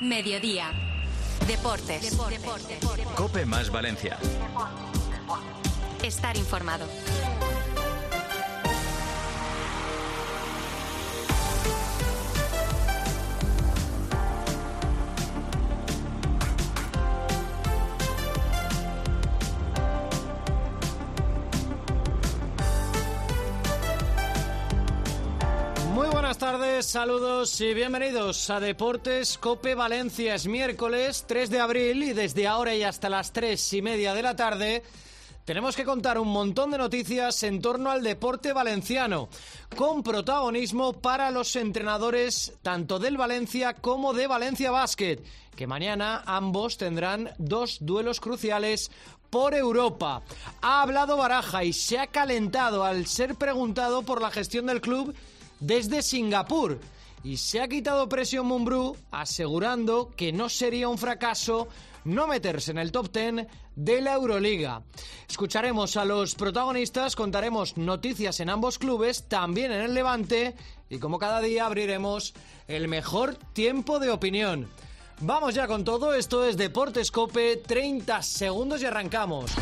Mediodía. Deportes. COPE más Valencia. Estar informado. Muy buenas tardes, saludos y bienvenidos a Deportes COPE Valencia. Es miércoles 3 de abril y desde ahora y hasta las 3:30 de la tarde tenemos que contar un montón de noticias en torno al deporte valenciano, con protagonismo para los entrenadores tanto del Valencia como de Valencia Basket, que mañana ambos tendrán dos duelos cruciales por Europa. Ha hablado Baraja y se ha calentado al ser preguntado por la gestión del club desde Singapur, y se ha quitado presión Mumbrú, asegurando que no sería un fracaso no meterse en el top 10 de la Euroliga. Escucharemos a los protagonistas, contaremos noticias en ambos clubes, también en el Levante, y como cada día abriremos el mejor tiempo de opinión. Vamos ya con todo, esto es Deportes COPE, 30 segundos y arrancamos.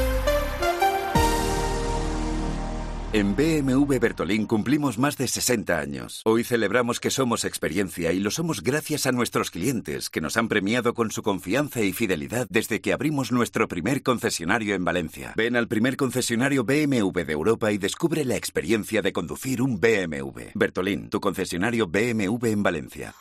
En BMW Bertolín cumplimos más de 60 años. Hoy celebramos que somos experiencia y lo somos gracias a nuestros clientes, que nos han premiado con su confianza y fidelidad desde que abrimos nuestro primer concesionario en Valencia. Ven al primer concesionario BMW de Europa y descubre la experiencia de conducir un BMW. Bertolín, tu concesionario BMW en Valencia.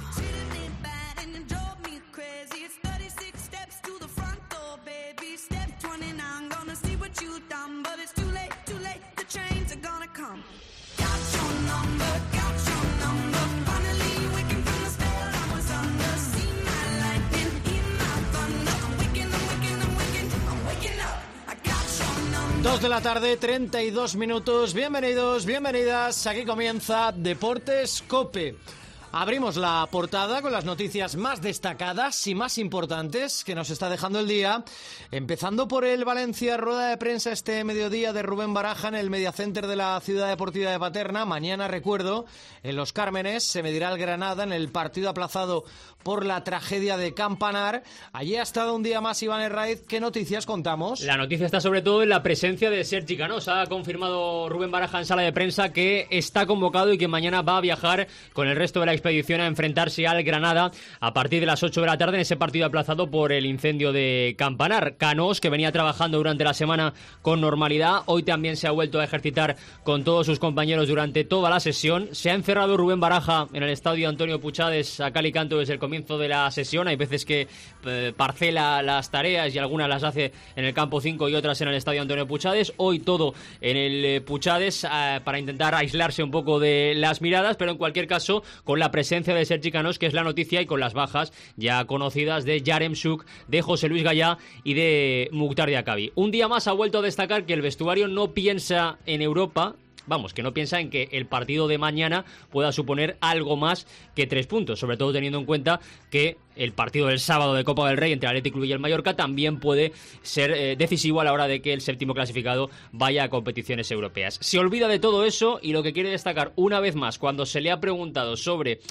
Dos de la tarde, 32 minutos. Bienvenidos, bienvenidas. Aquí comienza Deportes COPE. Abrimos la portada con las noticias más destacadas y más importantes que nos está dejando el día. Empezando por el Valencia, rueda de prensa este mediodía de Rubén Baraja en el Mediacenter de la Ciudad Deportiva de Paterna. Mañana, recuerdo, en Los Cármenes se medirá el Granada en el partido aplazado por la tragedia de Campanar. Allí ha estado un día más Iván Herraiz. ¿Qué noticias contamos? La noticia está sobre todo en la presencia de Sergi Canós. Ha confirmado Rubén Baraja en sala de prensa que está convocado y que mañana va a viajar con el resto de la expedición a enfrentarse al Granada a partir de las 8 de la tarde en ese partido aplazado por el incendio de Campanar. Canós, que venía trabajando durante la semana con normalidad, hoy también se ha vuelto a ejercitar con todos sus compañeros durante toda la sesión. Se ha encerrado Rubén Baraja en el estadio Antonio Puchades a cal y canto desde el comienzo de la sesión. Hay veces que parcela las tareas y algunas las hace en el campo 5 y otras en el estadio Antonio Puchades. Hoy todo en el Puchades para intentar aislarse un poco de las miradas, pero en cualquier caso con la presencia de Sergi Canós, que es la noticia, y con las bajas ya conocidas de Yaremchuk, de José Luis Gallá y de Mukhtar Diacabi. Un día más ha vuelto a destacar que el vestuario no piensa en Europa. Vamos, que no piensa en que el partido de mañana pueda suponer algo más que 3 puntos, sobre todo teniendo en cuenta que el partido del sábado de Copa del Rey entre el Athletic Club y el Mallorca también puede ser decisivo a la hora de que el séptimo clasificado vaya a competiciones europeas. Se olvida de todo eso y lo que quiere destacar una vez más, cuando se le ha preguntado sobre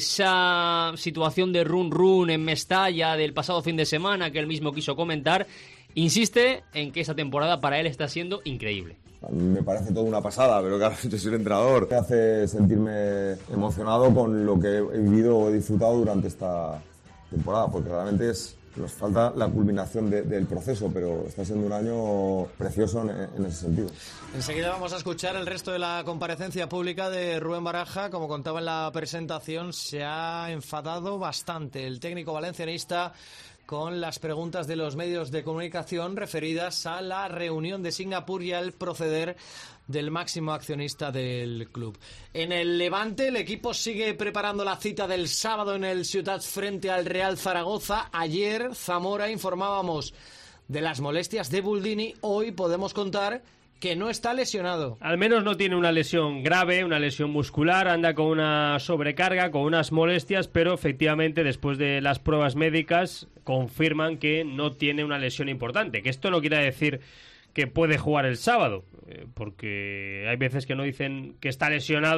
esa situación de run en Mestalla del pasado fin de semana que él mismo quiso comentar, insiste en que esta temporada para él está siendo increíble. A mí me parece toda una pasada, pero claro, yo soy el entrenador. Me hace sentirme emocionado con lo que he vivido o he disfrutado durante esta temporada, porque realmente nos falta la culminación del proceso, pero está siendo un año precioso en ese sentido. Enseguida vamos a escuchar el resto de la comparecencia pública de Rubén Baraja. Como contaba en la presentación, se ha enfadado bastante el técnico valencianista con las preguntas de los medios de comunicación referidas a la reunión de Singapur y al proceder del máximo accionista del club. En el Levante, el equipo sigue preparando la cita del sábado en el Ciutat frente al Real Zaragoza. Ayer, Zamora, informábamos de las molestias de Buldini. Hoy podemos contar que no está lesionado. Al menos no tiene una lesión grave, una lesión muscular, anda con una sobrecarga, con unas molestias, pero efectivamente después de las pruebas médicas confirman que no tiene una lesión importante, que esto no quiere decir que puede jugar el sábado, porque hay veces que no dicen que está lesionado,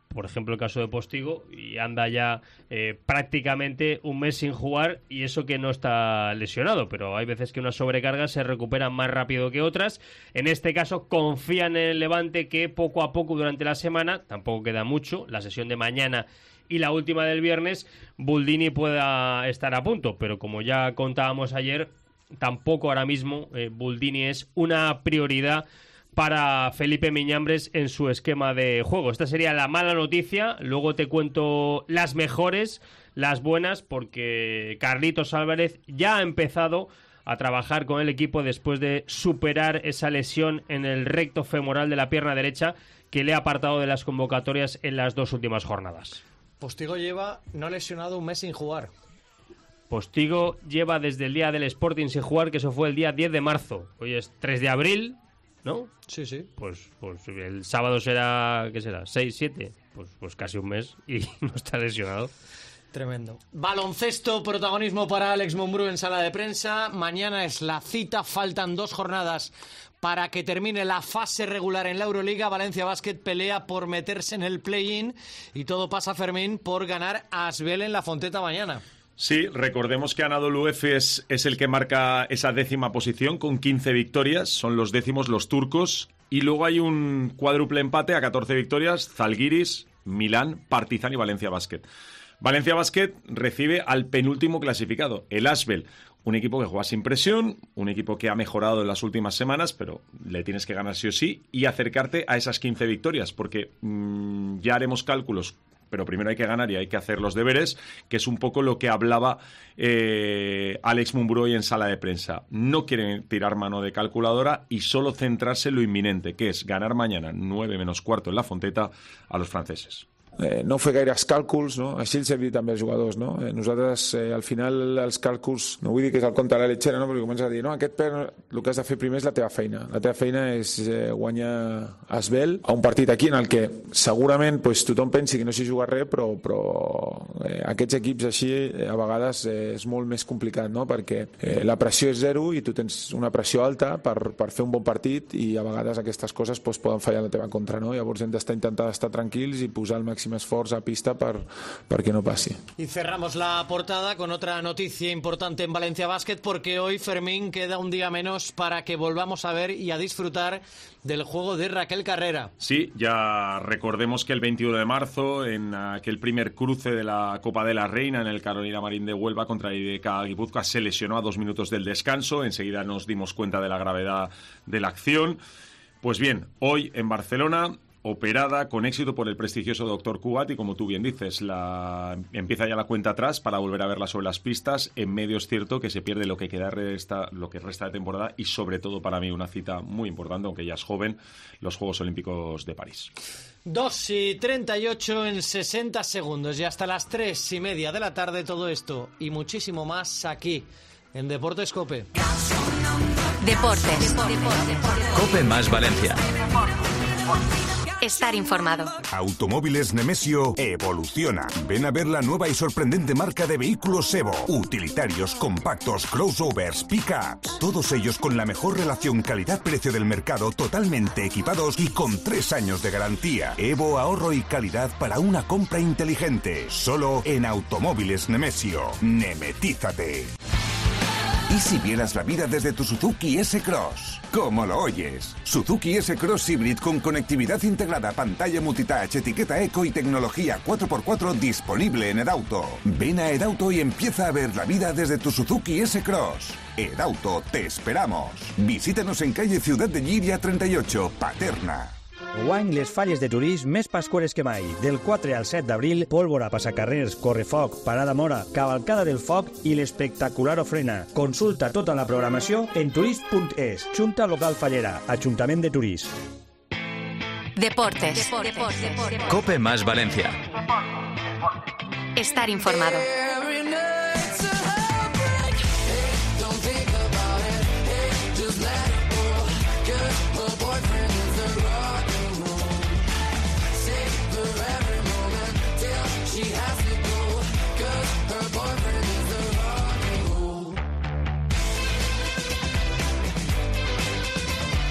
por ejemplo el caso de Postigo, y anda ya prácticamente un mes sin jugar, y eso que no está lesionado, pero hay veces que unas sobrecargas se recuperan más rápido que otras. En este caso confían en el Levante que poco a poco durante la semana, tampoco queda mucho, la sesión de mañana y la última del viernes, Buldini pueda estar a punto, pero como ya contábamos ayer, tampoco ahora mismo Buldini es una prioridad para Felipe Miñambres en su esquema de juego. Esta sería la mala noticia. Luego te cuento las mejores, las buenas, porque Carlitos Álvarez ya ha empezado a trabajar con el equipo después de superar esa lesión en el recto femoral de la pierna derecha que le ha apartado de las convocatorias en las 2 últimas jornadas. Postigo lleva no lesionado un mes sin jugar. Postigo lleva desde el día del Sporting sin jugar, que eso fue el día 10 de marzo. Hoy es 3 de abril, ¿no? Sí. Pues el sábado será, ¿qué será? 6, 7. Pues casi un mes y no está lesionado. Tremendo. Baloncesto, protagonismo para Alex Mumbrú en sala de prensa. Mañana es la cita, faltan 2 jornadas para que termine la fase regular en la Euroliga. Valencia Basket pelea por meterse en el play-in y todo pasa, Fermín, por ganar a Asbel en la Fonteta mañana. Sí, recordemos que Anadolu Efes es el que marca esa 10ª posición con 15 victorias, son los 10º los turcos, y luego hay un cuádruple empate a 14 victorias, Zalgiris, Milán, Partizan y Valencia Basket. Valencia Basket recibe al penúltimo clasificado, el Asbel, un equipo que juega sin presión, un equipo que ha mejorado en las últimas semanas, pero le tienes que ganar sí o sí y acercarte a esas 15 victorias, porque ya haremos cálculos, pero primero hay que ganar y hay que hacer los deberes, que es un poco lo que hablaba Alex Mumbrú hoy en sala de prensa. No quieren tirar mano de calculadora y solo centrarse en lo inminente, que es ganar mañana 9 menos cuarto en la Fonteta a los franceses. No fer gaires càlculs, no? Així els hem dit també als jugadors, no? Nosaltres, al final, els càlculs, no vull dir que és el compte de la letxera, no? Perquè comença a dir, no, el que has de fer primer és la teva feina. La teva feina és guanyar Asbel a un partit aquí en el que segurament pues, tothom pensi que no s'hi juga res, però aquests equips així a vegades és molt més complicat, no? Perquè la pressió és zero i tu tens una pressió alta per fer un bon partit i a vegades aquestes coses pues, poden fallar en la teva contra, no? Llavors hem d'intentar estar tranquils i posar el màxim esfuerzo a pista para que no pase. Y cerramos la portada con otra noticia importante en Valencia Basket, porque hoy, Fermín, queda un día menos para que volvamos a ver y a disfrutar del juego de Raquel Carrera. Sí, ya recordemos que el 21 de marzo, en aquel primer cruce de la Copa de la Reina en el Carolina Marín de Huelva contra IDK Guipúzcoa, se lesionó a 2 minutos del descanso. Enseguida nos dimos cuenta de la gravedad de la acción. Pues bien, hoy en Barcelona, operada con éxito por el prestigioso doctor Cugat, y como tú bien dices, empieza ya la cuenta atrás para volver a verla sobre las pistas. En medio es cierto que se pierde lo que resta de temporada, y sobre todo para mí una cita muy importante, aunque ya es joven, los Juegos Olímpicos de París. 2:38 en 60 segundos y hasta las 3:30 de la tarde todo esto y muchísimo más aquí en Deportes COPE. Deportes. COPE más Valencia. Estar informado. Automóviles Nemesio evoluciona. Ven a ver la nueva y sorprendente marca de vehículos Evo. Utilitarios, compactos, crossovers, pick-ups. Todos ellos con la mejor relación calidad-precio del mercado, totalmente equipados y con 3 años de garantía. Evo, ahorro y calidad para una compra inteligente. Solo en Automóviles Nemesio. Nemetízate. ¿Y si vieras la vida desde tu Suzuki S-Cross? ¿Cómo lo oyes? Suzuki S-Cross Hybrid con conectividad integrada, pantalla multitouch, etiqueta eco y tecnología 4x4 disponible en Edauto. Ven a Edauto y empieza a ver la vida desde tu Suzuki S-Cross. Edauto, te esperamos. Visítanos en calle Ciudad de Llíria 38, Paterna. Guany les falles de Turís més pasqueres que mai. Del 4 al 7 d'abril, pólvora, passacarrers, correfoc, parada mora, cavalcada del foc i l'espectacular ofrena. Consulta tota la programació en turís.es. Junta Local Fallera, Ajuntament de Turís. Deportes. COPE más Valencia. Estar informado. Y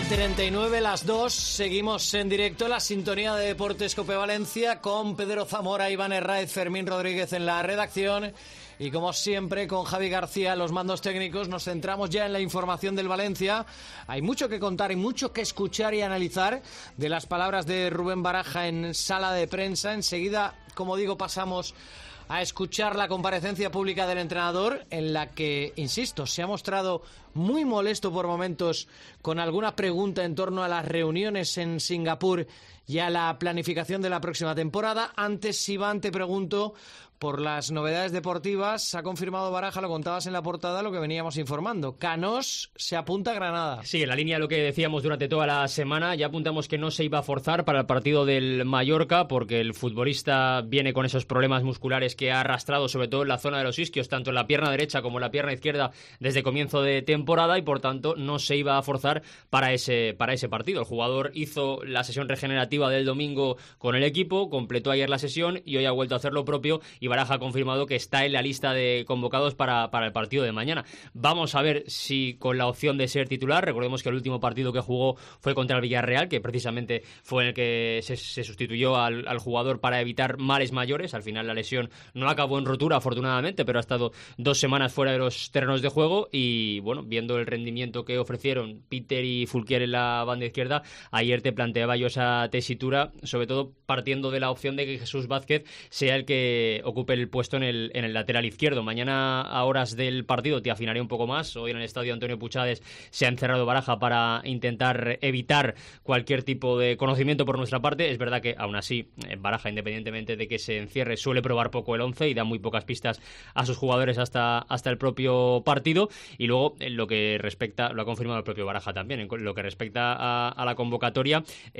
39 las 2, seguimos en directo la sintonía de Deportes Cope Valencia con Pedro Zamora, Iván Herráez, Fermín Rodríguez en la redacción y como siempre con Javi García los mandos técnicos. Nos centramos ya en la información del Valencia. Hay mucho que contar y mucho que escuchar y analizar de las palabras de Rubén Baraja en sala de prensa. Enseguida, como digo, pasamos a escuchar la comparecencia pública del entrenador en la que, insisto, se ha mostrado muy molesto por momentos con alguna pregunta en torno a las reuniones en Singapur y a la planificación de la próxima temporada. Antes, Iván, te pregunto por las novedades deportivas. Ha confirmado Baraja, lo contabas en la portada, lo que veníamos informando. Canós se apunta a Granada. Sí, en la línea de lo que decíamos durante toda la semana, ya apuntamos que no se iba a forzar para el partido del Mallorca porque el futbolista viene con esos problemas musculares que ha arrastrado, sobre todo en la zona de los isquios, tanto en la pierna derecha como en la pierna izquierda desde comienzo de temporada, y por tanto no se iba a forzar para ese partido. El jugador hizo la sesión regenerativa del domingo con el equipo, completó ayer la sesión y hoy ha vuelto a hacer lo propio, y Baraja ha confirmado que está en la lista de convocados para el partido de mañana. Vamos a ver si con la opción de ser titular. Recordemos que el último partido que jugó fue contra el Villarreal, que precisamente fue en el que se sustituyó al jugador para evitar males mayores. Al final la lesión no acabó en rotura, afortunadamente, pero ha estado 2 semanas fuera de los terrenos de juego y, bueno, viendo el rendimiento que ofrecieron Peter y Fulquier en la banda izquierda, ayer te planteaba yo esa tesitura, sobre todo partiendo de la opción de que Jesús Vázquez sea el que ocupe el puesto en el lateral izquierdo. Mañana, a horas del partido, te afinaré un poco más. Hoy en el estadio Antonio Puchades se ha encerrado Baraja para intentar evitar cualquier tipo de conocimiento por nuestra parte. Es verdad que, aún así, Baraja, independientemente de que se encierre, suele probar poco el 11 y da muy pocas pistas a sus jugadores hasta el propio partido. Y luego, en lo que respecta, lo ha confirmado el propio Baraja también, en lo que respecta a la convocatoria,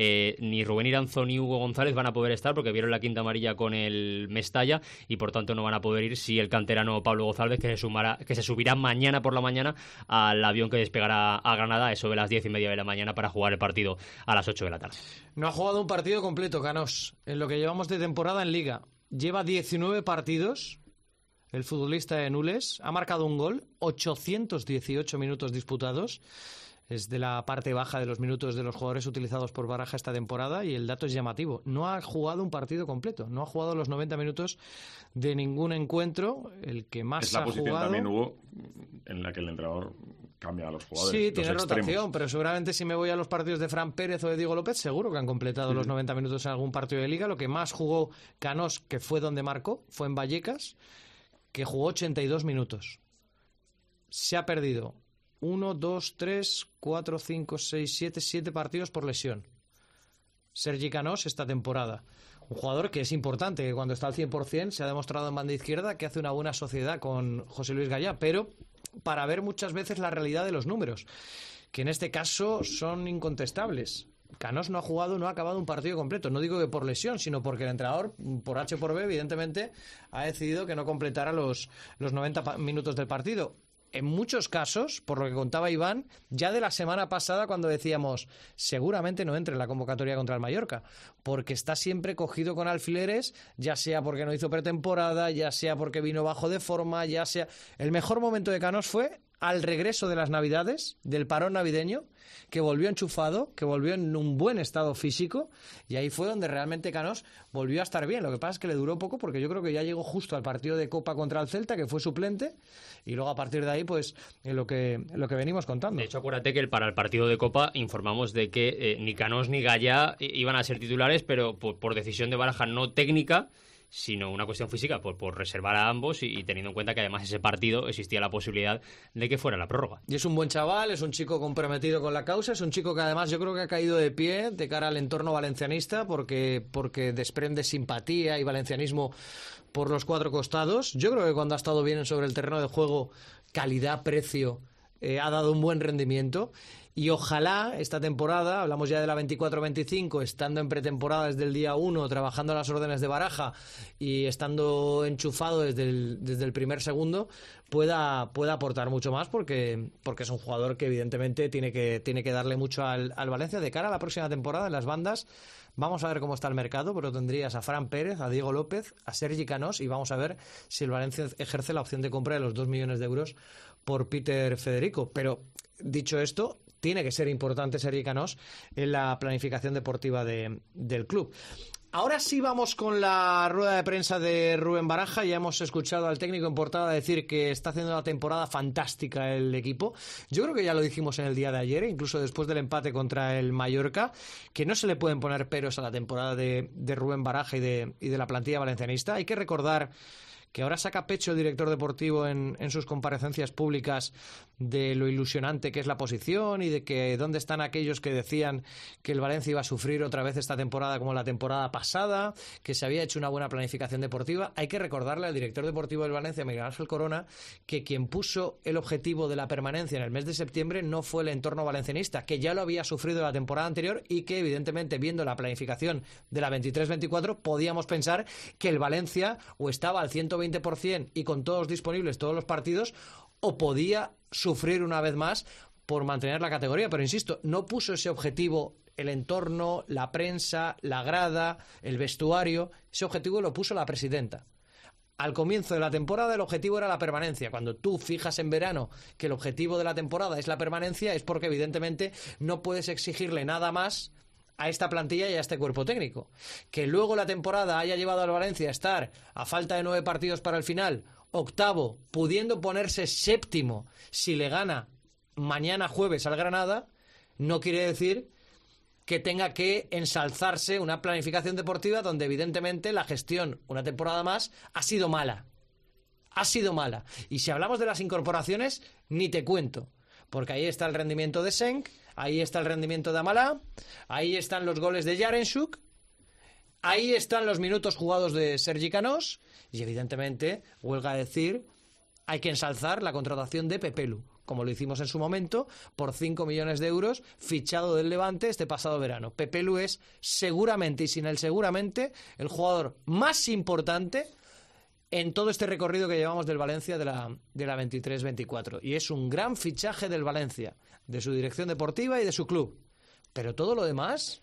ni Rubén Iranzo ni Hugo González van a poder estar porque vieron la quinta amarilla con el Mestalla y por tanto no van a poder ir. Sí, el canterano Pablo González, que se subirá mañana por la mañana al avión que despegará a Granada, eso de las 10:30 de la mañana, para jugar el partido a las 8 de la tarde. No ha jugado un partido completo, Canós, en lo que llevamos de temporada en Liga. Lleva 19 partidos, el futbolista de Nules, ha marcado un gol, 818 minutos disputados. Es de la parte baja de los minutos de los jugadores utilizados por Baraja esta temporada y el dato es llamativo. No ha jugado un partido completo, no ha jugado los 90 minutos de ningún encuentro. El que más ha jugado... Es la posición también, Hugo, en la que el entrenador cambia a los jugadores. Sí, tiene rotación, pero seguramente si me voy a los partidos de Fran Pérez o de Diego López, seguro que han completado los 90 minutos en algún partido de Liga. Lo que más jugó Canós, que fue donde marcó, fue en Vallecas, que jugó 82 minutos. Se ha perdido 1, 2, 3, 4, 5, 6, 7 partidos por lesión. Sergi Canós esta temporada. Un jugador que es importante, que cuando está al 100% se ha demostrado en banda izquierda que hace una buena sociedad con José Luis Gallá, pero para ver muchas veces la realidad de los números, que en este caso son incontestables. Canós no ha jugado, no ha acabado un partido completo. No digo que por lesión, sino porque el entrenador, por H por B, evidentemente, ha decidido que no completara los 90 minutos del partido. En muchos casos, por lo que contaba Iván, ya de la semana pasada cuando decíamos seguramente no entre en la convocatoria contra el Mallorca, porque está siempre cogido con alfileres, ya sea porque no hizo pretemporada, ya sea porque vino bajo de forma, ya sea... El mejor momento de Canós fue al regreso de las Navidades, del parón navideño, que volvió enchufado, que volvió en un buen estado físico, y ahí fue donde realmente Canós volvió a estar bien. Lo que pasa es que le duró poco porque yo creo que ya llegó justo al partido de Copa contra el Celta, que fue suplente, y luego a partir de ahí pues lo que venimos contando. De hecho, acuérdate que para el partido de Copa informamos de que ni Canós ni Gallá iban a ser titulares, pero por decisión de Baraja no técnica, sino una cuestión física, por reservar a ambos y teniendo en cuenta que además ese partido existía la posibilidad de que fuera la prórroga. Y es un buen chaval, es un chico comprometido con la causa, es un chico que además yo creo que ha caído de pie de cara al entorno valencianista porque desprende simpatía y valencianismo por los cuatro costados. Yo creo que cuando ha estado bien sobre el terreno de juego, calidad, precio, ha dado un buen rendimiento. Y ojalá esta temporada, hablamos ya de la 24-25, estando en pretemporada desde el día 1, trabajando a las órdenes de Baraja y estando enchufado desde el primer segundo, pueda aportar mucho más porque es un jugador que evidentemente tiene que darle mucho al Valencia de cara a la próxima temporada en las bandas. Vamos a ver cómo está el mercado, pero tendrías a Fran Pérez, a Diego López, a Sergi Canós y vamos a ver si el Valencia ejerce la opción de compra de los 2 millones de euros por Peter Federico. Pero dicho esto, tiene que ser importante Sergi Canós en la planificación deportiva del club. Ahora sí vamos con la rueda de prensa de Rubén Baraja. Ya hemos escuchado al técnico en portada decir que está haciendo una temporada fantástica el equipo. Yo creo que ya lo dijimos en el día de ayer, incluso después del empate contra el Mallorca, que no se le pueden poner peros a la temporada de Rubén Baraja y de la plantilla valencianista. Hay que recordar que ahora saca pecho el director deportivo en sus comparecencias públicas de lo ilusionante que es la posición y de que dónde están aquellos que decían que el Valencia iba a sufrir otra vez esta temporada como la temporada pasada, que se había hecho una buena planificación deportiva. Hay que recordarle al director deportivo del Valencia, Miguel Ángel Corona, que quien puso el objetivo de la permanencia en el mes de septiembre no fue el entorno valencianista, que ya lo había sufrido la temporada anterior y que evidentemente viendo la planificación de la 23-24 podíamos pensar que el Valencia o estaba al 120% y con todos disponibles todos los partidos, o podía sufrir una vez más por mantener la categoría. Pero insisto, no puso ese objetivo el entorno, la prensa, la grada, el vestuario. Ese objetivo lo puso la presidenta. Al comienzo de la temporada el objetivo era la permanencia. Cuando tú fijas en verano que el objetivo de la temporada es la permanencia, es porque evidentemente no puedes exigirle nada más a esta plantilla y a este cuerpo técnico. Que luego la temporada haya llevado al Valencia a estar, a falta de 9 partidos para el final, octavo, pudiendo ponerse séptimo si le gana mañana jueves al Granada, no quiere decir que tenga que ensalzarse una planificación deportiva donde evidentemente la gestión, una temporada más, ha sido mala. Ha sido mala. Y si hablamos de las incorporaciones, ni te cuento. Porque ahí está el rendimiento de Senk, ahí está el rendimiento de Amalá, ahí están los goles de Yarenchuk, ahí están los minutos jugados de Sergi Canós y evidentemente, huelga a decir, hay que ensalzar la contratación de Pepelu, como lo hicimos en su momento, por 5 millones de euros, fichado del Levante este pasado verano. Pepelu es seguramente, y sin él seguramente, el jugador más importante en todo este recorrido que llevamos del Valencia de la 23-24. Y es un gran fichaje del Valencia, de su dirección deportiva y de su club. Pero todo lo demás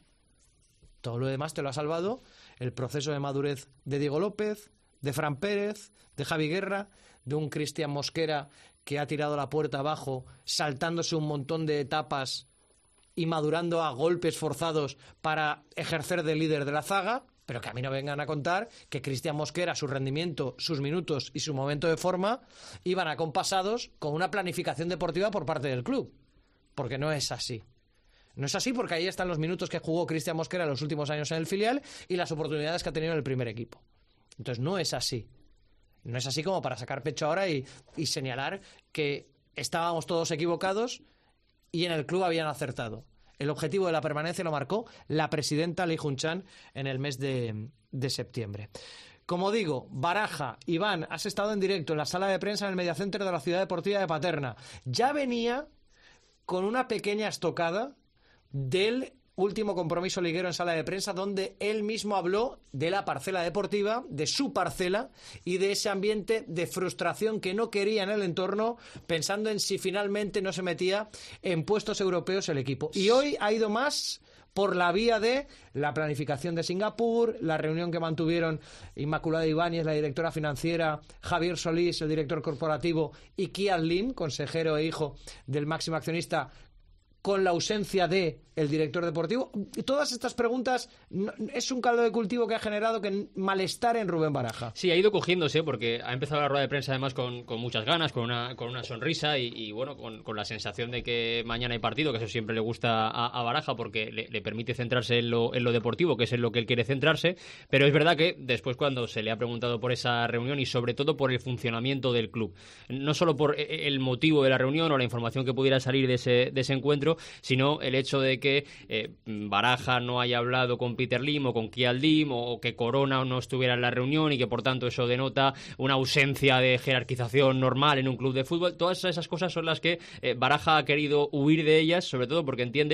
te lo ha salvado el proceso de madurez de Diego López, de Fran Pérez, de Javi Guerra, de un Cristian Mosquera que ha tirado la puerta abajo, saltándose un montón de etapas y madurando a golpes forzados para ejercer de líder de la zaga. Pero que a mí no vengan a contar que Cristian Mosquera, su rendimiento, sus minutos y su momento de forma iban acompasados con una planificación deportiva por parte del club. Porque no es así. No es así porque ahí están los minutos que jugó Cristian Mosquera en los últimos años en el filial y las oportunidades que ha tenido en el primer equipo. Entonces no es así. No es así como para sacar pecho ahora y señalar que estábamos todos equivocados y en el club habían acertado. El objetivo de la permanencia lo marcó la presidenta Li Junchan en el mes de septiembre. Como digo, Baraja, Iván, has estado en directo en la sala de prensa en el Mediacenter de la Ciudad Deportiva de Paterna. Ya venía con una pequeña estocada del último compromiso liguero en sala de prensa, donde él mismo habló de la parcela deportiva, de su parcela y de ese ambiente de frustración que no quería en el entorno, pensando en si finalmente no se metía en puestos europeos el equipo. Y hoy ha ido más por la vía de la planificación de Singapur, la reunión que mantuvieron Inmaculada Ibáñez, la directora financiera, Javier Solís, el director corporativo, y Kian Lim, consejero e hijo del máximo accionista, con la ausencia de el director deportivo. Todas estas preguntas es un caldo de cultivo que ha generado malestar en Rubén Baraja. Sí, ha ido cogiéndose porque ha empezado la rueda de prensa además con muchas ganas, con una sonrisa y bueno, con la sensación de que mañana hay partido, que eso siempre le gusta a Baraja porque le permite centrarse en lo deportivo, que es en lo que él quiere centrarse. Pero es verdad que después, cuando se le ha preguntado por esa reunión y sobre todo por el funcionamiento del club, no solo por el motivo de la reunión o la información que pudiera salir de ese encuentro, sino el hecho de que Baraja no haya hablado con Peter Lim o con Kian Lim, o que Corona no estuviera en la reunión y que por tanto eso denota una ausencia de jerarquización normal en un club de fútbol. Todas esas cosas son las que Baraja ha querido huir de ellas, sobre todo porque entiende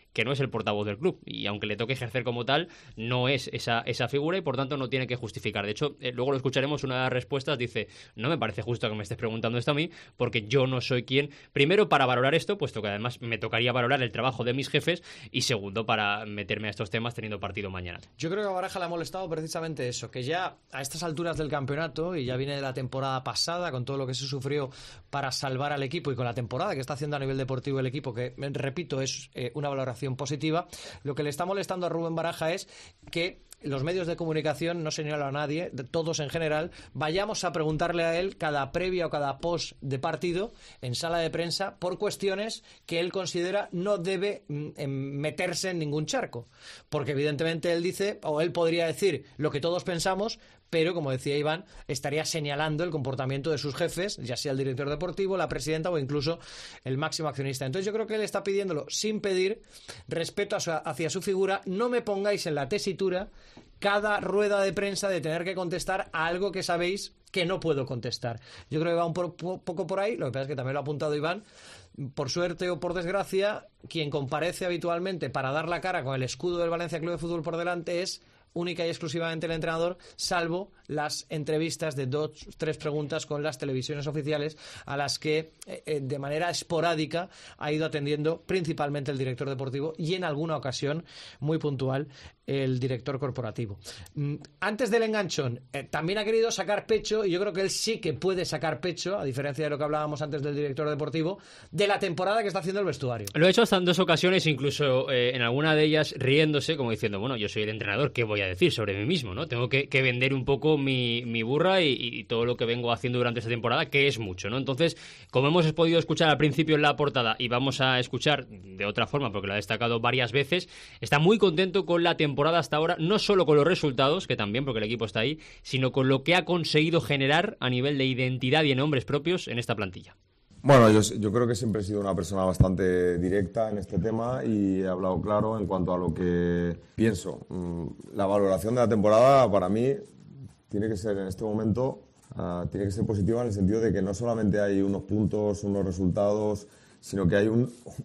que no es el portavoz del club, y aunque le toque ejercer como tal, no es esa figura y por tanto no tiene que justificar. De hecho, luego lo escucharemos, una de las respuestas dice: no me parece justo que me estés preguntando esto a mí, porque yo no soy quien, primero, para valorar esto, puesto que además me tocaría valorar el trabajo de mis jefes, y segundo, para meterme a estos temas teniendo partido mañana. Yo creo que a Baraja le ha molestado precisamente eso, que ya a estas alturas del campeonato, y ya viene de la temporada pasada, con todo lo que se sufrió para salvar al equipo y con la temporada que está haciendo a nivel deportivo el equipo, que repito, es una valoración positiva, lo que le está molestando a Rubén Baraja es que los medios de comunicación, no señalo a nadie, todos en general, vayamos a preguntarle a él cada previa o cada post de partido en sala de prensa por cuestiones que él considera no debe meterse en ningún charco. Porque evidentemente él dice, o él podría decir lo que todos pensamos, pero, como decía Iván, estaría señalando el comportamiento de sus jefes, ya sea el director deportivo, la presidenta o incluso el máximo accionista. Entonces yo creo que él está pidiéndolo sin pedir respeto hacia su figura. No me pongáis en la tesitura cada rueda de prensa de tener que contestar a algo que sabéis que no puedo contestar. Yo creo que va un poco por ahí. Lo que pasa es que también lo ha apuntado Iván. Por suerte o por desgracia, quien comparece habitualmente para dar la cara con el escudo del Valencia Club de Fútbol por delante es única y exclusivamente el entrenador, salvo las entrevistas de 2-3 preguntas con las televisiones oficiales a las que de manera esporádica ha ido atendiendo principalmente el director deportivo y en alguna ocasión muy puntual el director corporativo. Antes del enganchón, también ha querido sacar pecho, y yo creo que él sí que puede sacar pecho, a diferencia de lo que hablábamos antes del director deportivo, de la temporada que está haciendo el vestuario. Lo he hecho hasta en 2 ocasiones, incluso en alguna de ellas riéndose, como diciendo, bueno, yo soy el entrenador, ¿qué voy a decir sobre mí mismo? ¿No? Tengo que vender un poco mi burra y todo lo que vengo haciendo durante esta temporada, que es mucho, ¿no? Entonces, como hemos podido escuchar al principio en la portada, y vamos a escuchar de otra forma, porque lo ha destacado varias veces, está muy contento con la temporada hasta ahora, no solo con los resultados, que también, porque el equipo está ahí, sino con lo que ha conseguido generar a nivel de identidad y en nombres propios en esta plantilla. Bueno, yo creo que siempre he sido una persona bastante directa en este tema y he hablado claro en cuanto a lo que pienso. La valoración de la temporada para mí tiene que ser en este momento tiene que ser positiva en el sentido de que no solamente hay unos puntos, unos resultados, sino que hay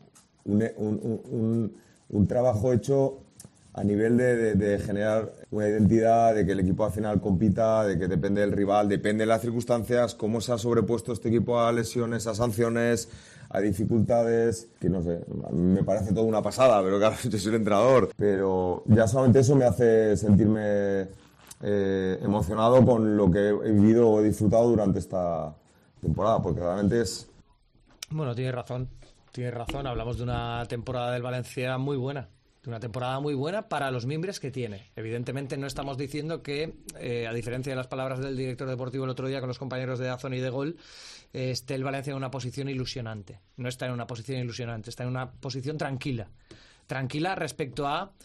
un trabajo hecho a nivel de generar una identidad, de que el equipo al final compita, de que depende del rival, depende de las circunstancias, cómo se ha sobrepuesto este equipo a lesiones, a sanciones, a dificultades, que no sé, a mí me parece todo una pasada, pero claro, yo soy el entrenador. Pero ya solamente eso me hace sentirme emocionado con lo que he vivido o he disfrutado durante esta temporada, porque realmente es... Bueno, tienes razón, hablamos de una temporada del Valencia muy buena. De una temporada muy buena para los mimbres que tiene. Evidentemente no estamos diciendo que, a diferencia de las palabras del director deportivo el otro día con los compañeros de Dazón y de Gol, esté el Valencia en una posición ilusionante. No está en una posición ilusionante, está en una posición tranquila. Tranquila respecto a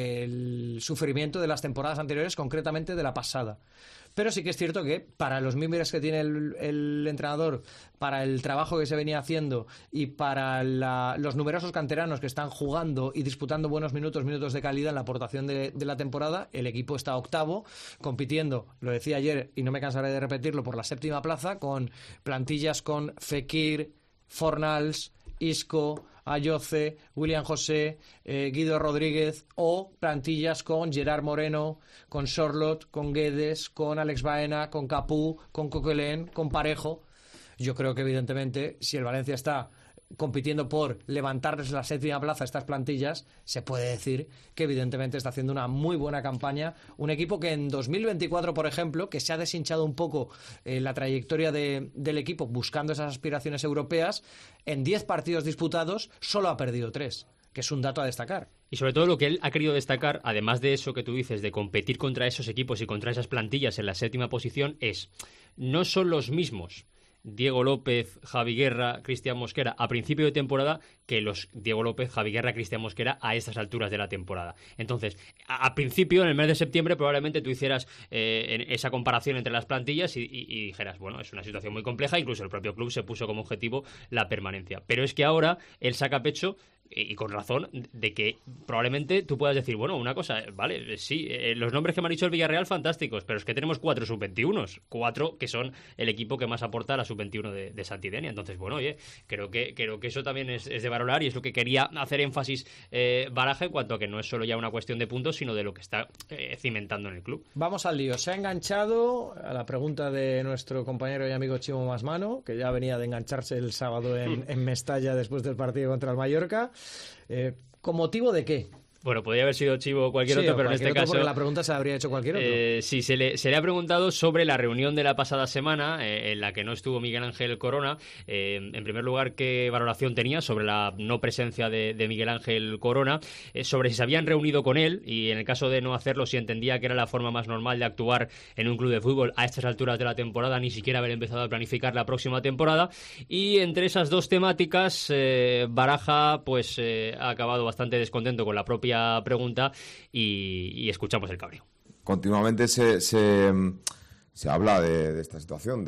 el sufrimiento de las temporadas anteriores, concretamente de la pasada. Pero sí que es cierto que para los mimbres que tiene el entrenador, para el trabajo que se venía haciendo y para los numerosos canteranos que están jugando y disputando buenos minutos de calidad en la aportación de la temporada, el equipo está octavo, compitiendo, lo decía ayer y no me cansaré de repetirlo, por la 7ª plaza, con plantillas con Fekir, Fornals, Isco, Ayoce, William José, Guido Rodríguez, o plantillas con Gerard Moreno, con Sorlot, con Guedes, con Alex Baena, con Capú, con Coquelin, con Parejo. Yo creo que evidentemente si el Valencia está compitiendo por levantarles la 7ª plaza a estas plantillas, se puede decir que evidentemente está haciendo una muy buena campaña, un equipo que en 2024, por ejemplo, que se ha deshinchado un poco la trayectoria del equipo buscando esas aspiraciones europeas, en 10 partidos disputados solo ha perdido 3, que es un dato a destacar. Y sobre todo lo que él ha querido destacar, además de eso que tú dices, de competir contra esos equipos y contra esas plantillas en la 7ª posición, es, no son los mismos Diego López, Javi Guerra, Cristian Mosquera a principio de temporada que los Diego López, Javi Guerra, Cristian Mosquera a estas alturas de la temporada. Entonces, a principio, en el mes de septiembre, probablemente tú hicieras esa comparación entre las plantillas y dijeras, bueno, es una situación muy compleja, incluso el propio club se puso como objetivo la permanencia. Pero es que ahora él saca pecho y con razón, de que probablemente tú puedas decir, bueno, una cosa, vale, sí, los nombres que me han dicho el Villarreal fantásticos, pero es que tenemos 4 sub-21, 4 que son el equipo que más aporta a la sub-21 de Santidenia. Entonces, bueno, oye, creo que eso también es de valorar, y es lo que quería hacer énfasis Baraja, en cuanto a que no es solo ya una cuestión de puntos, sino de lo que está cimentando en el club. Vamos al lío. Se ha enganchado a la pregunta de nuestro compañero y amigo Chimo Masmano, que ya venía de engancharse el sábado en Mestalla después del partido contra el Mallorca. ¿Con motivo de qué? Bueno, podría haber sido Chivo o cualquier otro, pero en este caso... Porque la pregunta se la habría hecho cualquier otro. Sí, se le ha preguntado sobre la reunión de la pasada semana, en la que no estuvo Miguel Ángel Corona. En primer lugar, ¿qué valoración tenía sobre la no presencia de Miguel Ángel Corona? Sobre si se habían reunido con él, y en el caso de no hacerlo, si entendía que era la forma más normal de actuar en un club de fútbol a estas alturas de la temporada, ni siquiera haber empezado a planificar la próxima temporada. Y entre esas dos temáticas, Baraja pues ha acabado bastante descontento con la propia pregunta, y escuchamos el cabreo. Continuamente se habla de esta situación,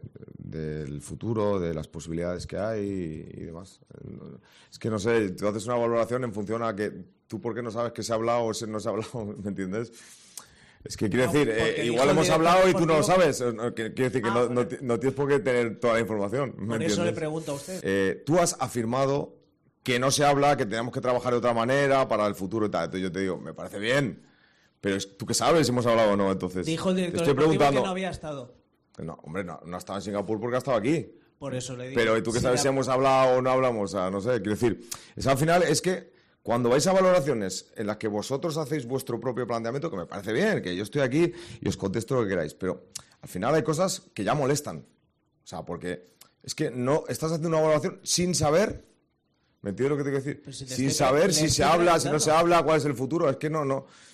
del futuro, de las posibilidades que hay y demás. Es que no sé, tú haces una valoración en función a que tú por qué no sabes que se ha hablado o no se ha hablado, ¿me entiendes? Es que quiero decir, igual hemos hablado y tú no lo sabes. Quiero decir que no tienes por qué tener toda la información. Por eso le pregunto a usted. Tú has afirmado que no se habla, que tenemos que trabajar de otra manera para el futuro y tal. Entonces yo te digo, me parece bien, pero ¿tú qué sabes si hemos hablado o no? Entonces, dijo el director deportivo que no había estado. No, hombre, no ha estado en Singapur porque ha estado aquí. Por eso le digo. Pero ¿tú qué sabes si hemos hablado o no hablamos? O sea, no sé, quiero decir, al final es que cuando vais a valoraciones en las que vosotros hacéis vuestro propio planteamiento, que me parece bien, que yo estoy aquí y os contesto lo que queráis, pero al final hay cosas que ya molestan. O sea, porque es que no estás haciendo una valoración sin saber... ¿Me entiendes lo que te quiero decir? Pues sin saber si se habla, si no se habla, cuál es el futuro. Es que no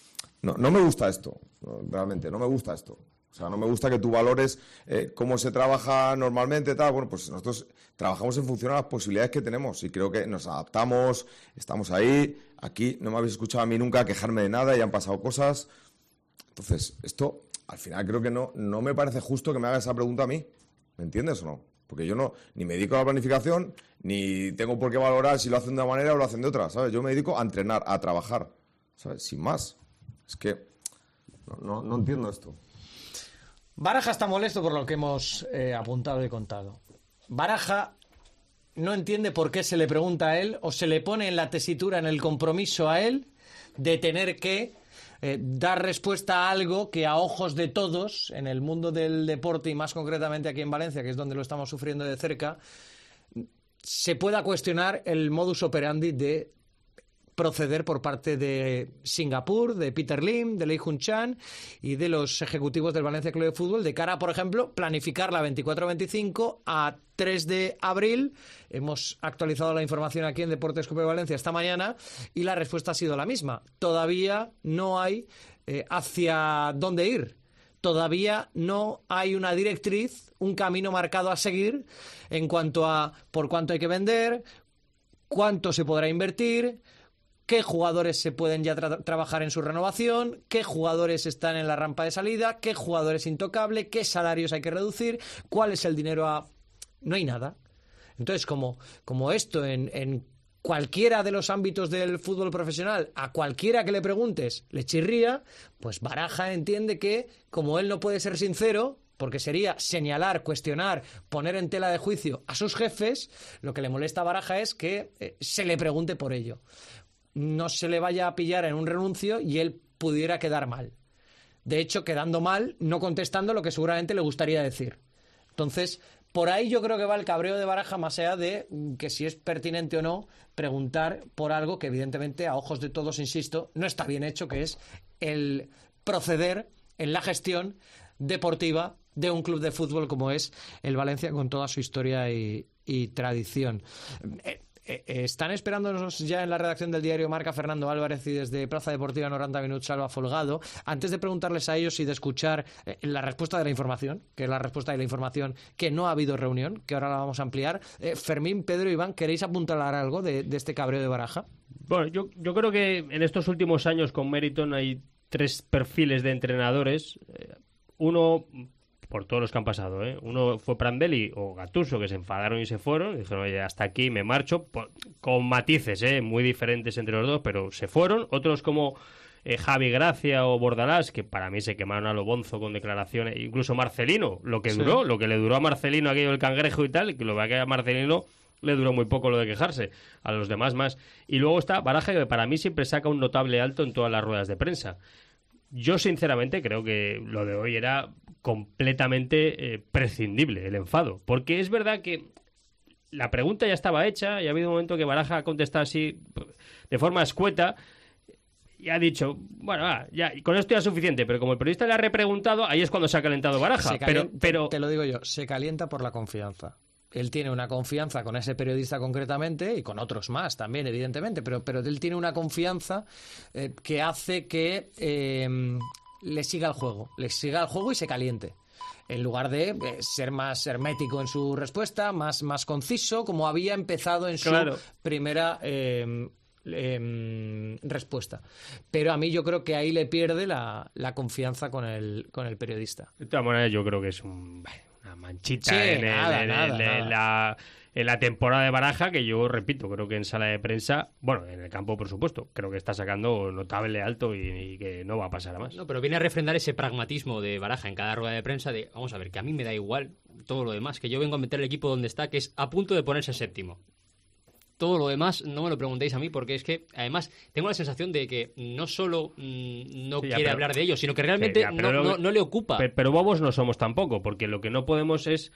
me gusta esto. Realmente, no me gusta esto. O sea, no me gusta que tú valores cómo se trabaja normalmente, tal. Bueno, pues nosotros trabajamos en función a las posibilidades que tenemos y creo que nos adaptamos, estamos ahí. Aquí no me habéis escuchado a mí nunca quejarme de nada y han pasado cosas. Entonces, esto, al final creo que no me parece justo que me haga esa pregunta a mí. ¿Me entiendes o no? Porque yo ni me dedico a la planificación, ni tengo por qué valorar si lo hacen de una manera o lo hacen de otra, ¿sabes? Yo me dedico a entrenar, a trabajar, ¿sabes? Sin más. Es que no entiendo esto. Baraja está molesto por lo que hemos apuntado y contado. Baraja no entiende por qué se le pregunta a él o se le pone en la tesitura, en el compromiso a él de tener que dar respuesta a algo que a ojos de todos en el mundo del deporte y más concretamente aquí en Valencia, que es donde lo estamos sufriendo de cerca, se pueda cuestionar el modus operandi de proceder por parte de Singapur, de Peter Lim, de Lei Jun Chan y de los ejecutivos del Valencia Club de Fútbol de cara a, por ejemplo, planificar la 24-25 a 3 de abril. Hemos actualizado la información aquí en Deportes Cope Valencia esta mañana y la respuesta ha sido la misma. Todavía no hay hacia dónde ir. Todavía no hay una directriz, un camino marcado a seguir en cuanto a por cuánto hay que vender, cuánto se podrá invertir, qué jugadores se pueden ya trabajar en su renovación, qué jugadores están en la rampa de salida, qué jugadores intocable, qué salarios hay que reducir, cuál es el dinero a... No hay nada. Entonces, como esto en cualquiera de los ámbitos del fútbol profesional, a cualquiera que le preguntes le chirría, pues Baraja entiende que, como él no puede ser sincero, porque sería señalar, cuestionar, poner en tela de juicio a sus jefes, lo que le molesta a Baraja es que se le pregunte por ello. No se le vaya a pillar en un renuncio y él pudiera quedar mal. De hecho, quedando mal, no contestando lo que seguramente le gustaría decir. Entonces, por ahí yo creo que va el cabreo de Baraja, más allá de que si es pertinente o no preguntar por algo que evidentemente a ojos de todos, insisto, no está bien hecho, que es el proceder en la gestión deportiva de un club de fútbol como es el Valencia, con toda su historia y tradición. Están esperándonos ya en la redacción del diario Marca Fernando Álvarez y desde Plaza Deportiva 90 Minuts Salva Folgado. Antes de preguntarles a ellos y de escuchar la respuesta de la información, que es la respuesta de la información que no ha habido reunión, que ahora la vamos a ampliar, Fermín, Pedro, Iván, ¿queréis apuntalar algo de este cabreo de Baraja? Bueno, yo creo que en estos últimos años con Meriton hay 3 perfiles de entrenadores. Uno por todos los que han pasado, ¿eh? Uno fue Prandelli o Gattuso, que se enfadaron y se fueron, y dijeron, oye, hasta aquí me marcho, con matices, muy diferentes entre los dos, pero se fueron. Otros como Javi Gracia o Bordalás, que para mí se quemaron a lo bonzo con declaraciones, incluso Marcelino, lo que le duró a Marcelino aquello del cangrejo y tal, que lo que a Marcelino le duró muy poco lo de quejarse, a los demás más. Y luego está Baraja, que para mí siempre saca un notable alto en todas las ruedas de prensa. Yo sinceramente creo que lo de hoy era completamente prescindible, el enfado, porque es verdad que la pregunta ya estaba hecha y ha habido un momento que Baraja ha contestado así de forma escueta y ha dicho, bueno, ya, con esto ya es suficiente, pero como el periodista le ha repreguntado, ahí es cuando se ha calentado Baraja. Pero te lo digo yo, se calienta por la confianza. Él tiene una confianza con ese periodista concretamente y con otros más también, evidentemente, pero él tiene una confianza que hace que le siga el juego y se caliente. En lugar de ser más hermético en su respuesta, más conciso, como había empezado en su primera respuesta. Pero a mí yo creo que ahí le pierde la confianza con el periodista. De todas maneras, yo creo que es una manchita en la temporada de Baraja, que yo repito, creo que en sala de prensa, bueno, en el campo por supuesto, creo que está sacando notable alto y que no va a pasar a más. No, pero viene a refrendar ese pragmatismo de Baraja en cada rueda de prensa de, vamos a ver, que a mí me da igual todo lo demás, que yo vengo a meter el equipo donde está, que es a punto de ponerse séptimo. Todo lo demás no me lo preguntéis a mí, porque es que, además, tengo la sensación de que no solo quiere hablar de ello, sino que realmente no le ocupa. Pero bobos no somos tampoco, porque lo que no podemos es...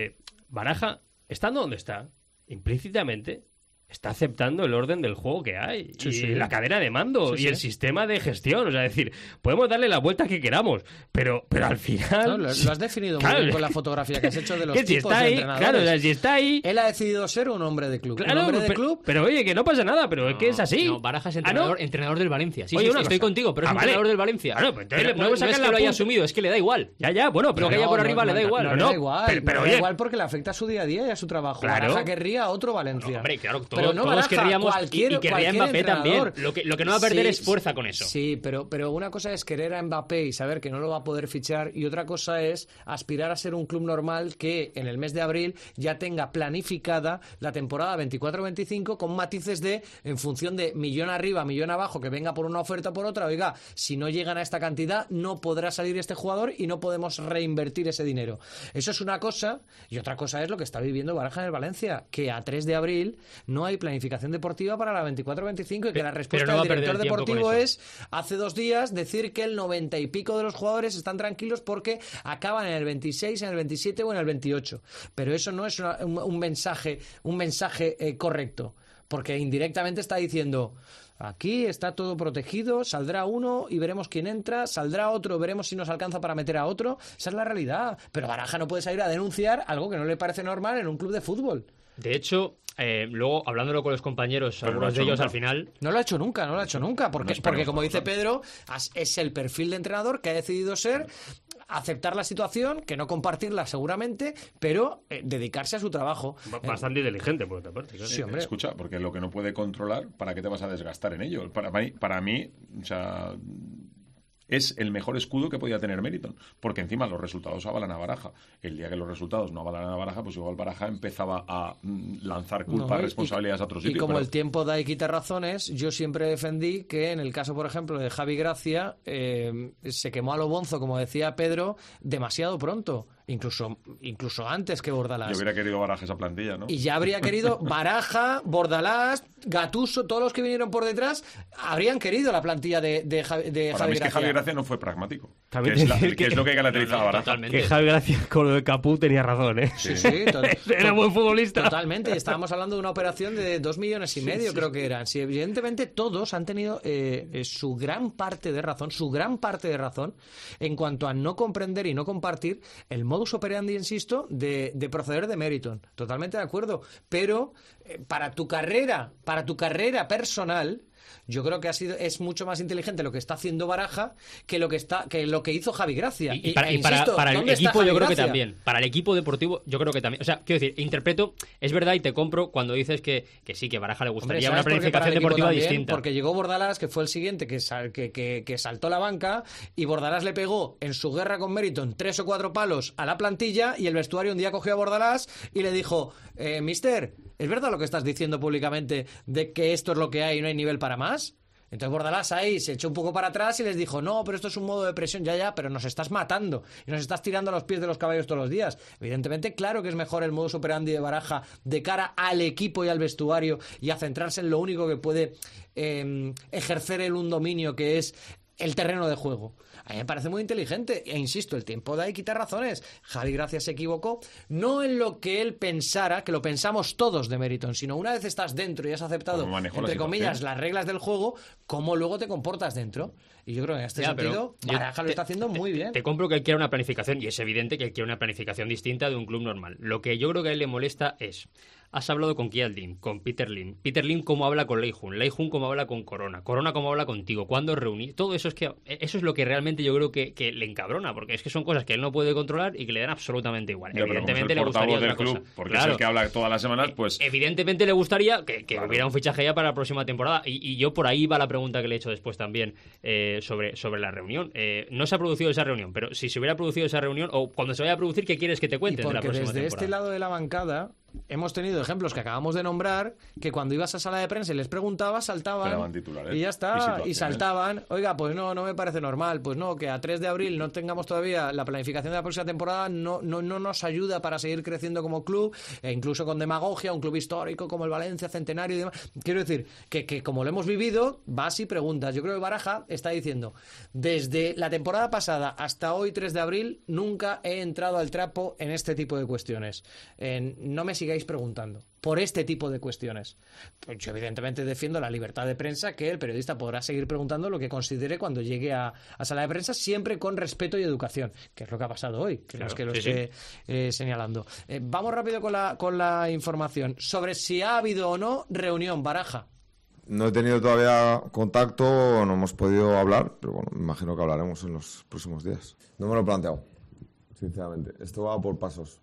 Baraja, estando donde está, implícitamente, está aceptando el orden del juego que hay, la cadena de mando y el sistema de gestión. O sea, es decir, podemos darle la vuelta que queramos, pero al final... No, lo has definido muy bien con la fotografía que has hecho de los tipos de entrenadores. Claro, si está ahí... Él ha decidido ser un hombre de club. Claro, pero oye, que no pasa nada, pero es que es así. No, Baraja es entrenador del Valencia. Sí, oye, estoy contigo, pero es entrenador del Valencia. Claro, pues entonces no es que lo haya asumido, es que le da igual. Ya, bueno, pero lo que haya por arriba le da igual. No, le da igual. Pero le da igual porque le afecta a su día a día y a su trabajo. Baraja querría a otro Valencia. Hombre, claro, todos querríamos y querría Mbappé también. Lo que no va a perder es fuerza con eso. Sí, pero una cosa es querer a Mbappé y saber que no lo va a poder fichar, y otra cosa es aspirar a ser un club normal que en el mes de abril ya tenga planificada la temporada 24-25 con matices de, en función de millón arriba, millón abajo, que venga por una oferta o por otra. Oiga, si no llegan a esta cantidad no podrá salir este jugador y no podemos reinvertir ese dinero. Eso es una cosa, y otra cosa es lo que está viviendo Baraja en el Valencia, que a 3 de abril no hay planificación deportiva para la 24-25 y que la respuesta del director deportivo es, hace 2 días, decir que el 90 y pico de los jugadores están tranquilos porque acaban en el 26, en el 27 o en el 28. Pero eso no es un mensaje correcto, porque indirectamente está diciendo... Aquí está todo protegido, saldrá uno y veremos quién entra, saldrá otro, veremos si nos alcanza para meter a otro. Esa es la realidad. Pero Baraja no puede salir a denunciar algo que no le parece normal en un club de fútbol. De hecho, luego, hablándolo con los compañeros, algunos de ellos al final... No lo ha hecho nunca, porque como dice Pedro, es el perfil de entrenador que ha decidido ser... aceptar la situación, que no compartirla seguramente, pero dedicarse a su trabajo. Bastante inteligente por otra parte. Sí, hombre. Escucha, porque lo que no puede controlar, ¿para qué te vas a desgastar en ello? Para mí, o sea, es el mejor escudo que podía tener Meriton, porque encima los resultados avalan a Baraja. El día que los resultados no avalan a Baraja, pues igual Baraja empezaba a lanzar culpas, responsabilidades a otros sitios. Y como el tiempo da y quita razones, yo siempre defendí que en el caso, por ejemplo, de Javi Gracia, se quemó a lo bonzo, como decía Pedro, demasiado pronto. Incluso antes que Bordalás. Yo hubiera querido Baraja esa plantilla, ¿no? Y ya habría querido Baraja, Bordalás, Gattuso, todos los que vinieron por detrás habrían querido la plantilla de Javi Gracia. Para mí es que Javi Gracia no fue pragmático, que es lo que caracteriza a Baraja. Que Javi Gracia con lo de Capú tenía razón, ¿eh? Sí. Era buen futbolista. Totalmente, y estábamos hablando de una operación de 2,5 millones, creo que eran. Sí, evidentemente todos han tenido su gran parte de razón en cuanto a no comprender y no compartir el modus operandi, insisto, de proceder de Meriton. Totalmente de acuerdo. Pero para tu carrera personal, yo creo que es mucho más inteligente lo que está haciendo Baraja que lo que hizo Javi Gracia. Y para el equipo yo creo que también. Para el equipo deportivo yo creo que también. O sea, quiero decir, interpreto, es verdad y te compro cuando dices que sí, que Baraja le gustaría una planificación deportiva distinta. Porque llegó Bordalás, que fue el siguiente que saltó la banca, y Bordalás le pegó en su guerra con Meriton 3 o 4 palos a la plantilla, y el vestuario un día cogió a Bordalás y le dijo, mister, ¿es verdad lo que estás diciendo públicamente de que esto es lo que hay y no hay nivel para más? Entonces Bordalás ahí se echó un poco para atrás y les dijo, no, pero esto es un modo de presión, ya, pero nos estás matando y nos estás tirando a los pies de los caballos todos los días. Evidentemente, claro que es mejor el modus operandi de Baraja de cara al equipo y al vestuario y a centrarse en lo único que puede ejercer un dominio, que es el terreno de juego. A mí me parece muy inteligente, e insisto, el tiempo da y quita razones. Javi Gracia se equivocó, no en lo que él pensara, que lo pensamos todos de Meriton, sino una vez estás dentro y has aceptado, entre comillas, las reglas del juego, cómo luego te comportas dentro. Y yo creo que en este sentido Baraja lo está haciendo muy bien. Te compro que él quiere una planificación, y es evidente que él quiere una planificación distinta de un club normal. Lo que yo creo que a él le molesta es, has hablado con Kjeld, con Peter Lim cómo habla con Lei Jun cómo habla con Corona cómo habla contigo, cuándo reunís, todo eso es lo que realmente yo creo que le encabrona, porque es que son cosas que él no puede controlar y que le dan absolutamente igual. Evidentemente le gustaría otra cosa. Porque claro, es el que habla todas las semanas, pues... Evidentemente le gustaría que hubiera un fichaje ya para la próxima temporada, y yo por ahí va la pregunta que le he hecho después también sobre la reunión. No se ha producido esa reunión, pero si se hubiera producido esa reunión, o cuando se vaya a producir, ¿qué quieres que te cuenten de la próxima temporada? Desde este lado de la bancada hemos tenido ejemplos que acabamos de nombrar, que cuando ibas a sala de prensa y les preguntabas, saltaban y ya está, y saltaban, oiga, pues no me parece normal, pues no, que a 3 de abril no tengamos todavía la planificación de la próxima temporada, no nos ayuda para seguir creciendo como club, e incluso con demagogia, un club histórico como el Valencia, centenario y demás. Quiero decir, que como lo hemos vivido, vas y preguntas. Yo creo que Baraja está diciendo, desde la temporada pasada hasta hoy, 3 de abril, nunca he entrado al trapo en este tipo de cuestiones. No me sigáis preguntando por este tipo de cuestiones. Pues yo evidentemente defiendo la libertad de prensa, que el periodista podrá seguir preguntando lo que considere cuando llegue a sala de prensa, siempre con respeto y educación, que es lo que ha pasado hoy, que claro, lo estoy señalando. Vamos rápido con la información sobre si ha habido o no reunión. Baraja. No he tenido todavía contacto, no hemos podido hablar, pero bueno, me imagino que hablaremos en los próximos días. No me lo he planteado, sinceramente. Esto va por pasos.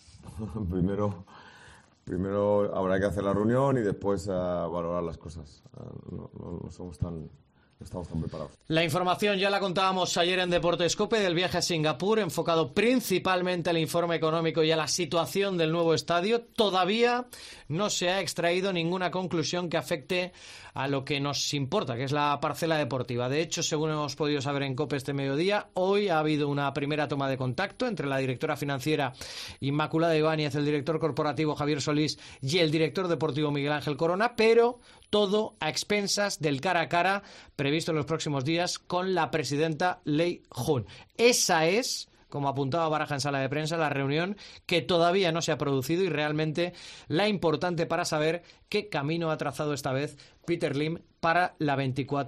Primero habrá que hacer la reunión y después valorar las cosas. No estamos tan preparados. La información ya la contábamos ayer en Deportes Cope del viaje a Singapur, enfocado principalmente al informe económico y a la situación del nuevo estadio. Todavía no se ha extraído ninguna conclusión que afecte a lo que nos importa, que es la parcela deportiva. De hecho, según hemos podido saber en COPE este mediodía, hoy ha habido una primera toma de contacto entre la directora financiera Inmaculada Ibáñez, el director corporativo Javier Solís y el director deportivo Miguel Ángel Corona, pero todo a expensas del cara a cara previsto en los próximos días con la presidenta Lei Jun. Esa es, como apuntaba Baraja en sala de prensa, la reunión que todavía no se ha producido y realmente la importante para saber qué camino ha trazado esta vez Peter Lim para la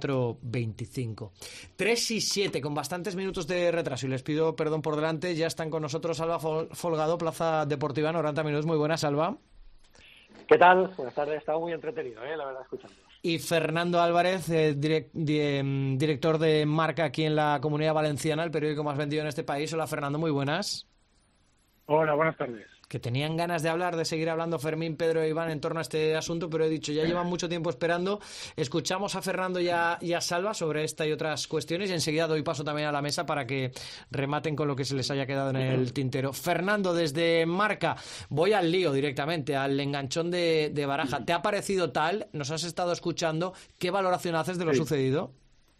24-25. 3:07, con bastantes minutos de retraso, y les pido perdón por delante. Ya están con nosotros Alba Folgado, Plaza Deportiva, 90 minutos. Muy buenas, Alba. ¿Qué tal? Buenas tardes, he estado muy entretenido, la verdad, escuchando. Y Fernando Álvarez, director de Marca aquí en la Comunidad Valenciana, el periódico más vendido en este país. Hola, Fernando, muy buenas. Hola, buenas tardes. Que tenían ganas de hablar, de seguir hablando Fermín, Pedro e Iván en torno a este asunto, pero he dicho, ya llevan mucho tiempo esperando. Escuchamos a Fernando y a Salva sobre esta y otras cuestiones, y enseguida doy paso también a la mesa para que rematen con lo que se les haya quedado en el tintero. Fernando, desde Marca, voy al lío directamente, al enganchón de Baraja. ¿Te ha parecido tal? ¿Nos has estado escuchando? ¿Qué valoración haces de lo sucedido?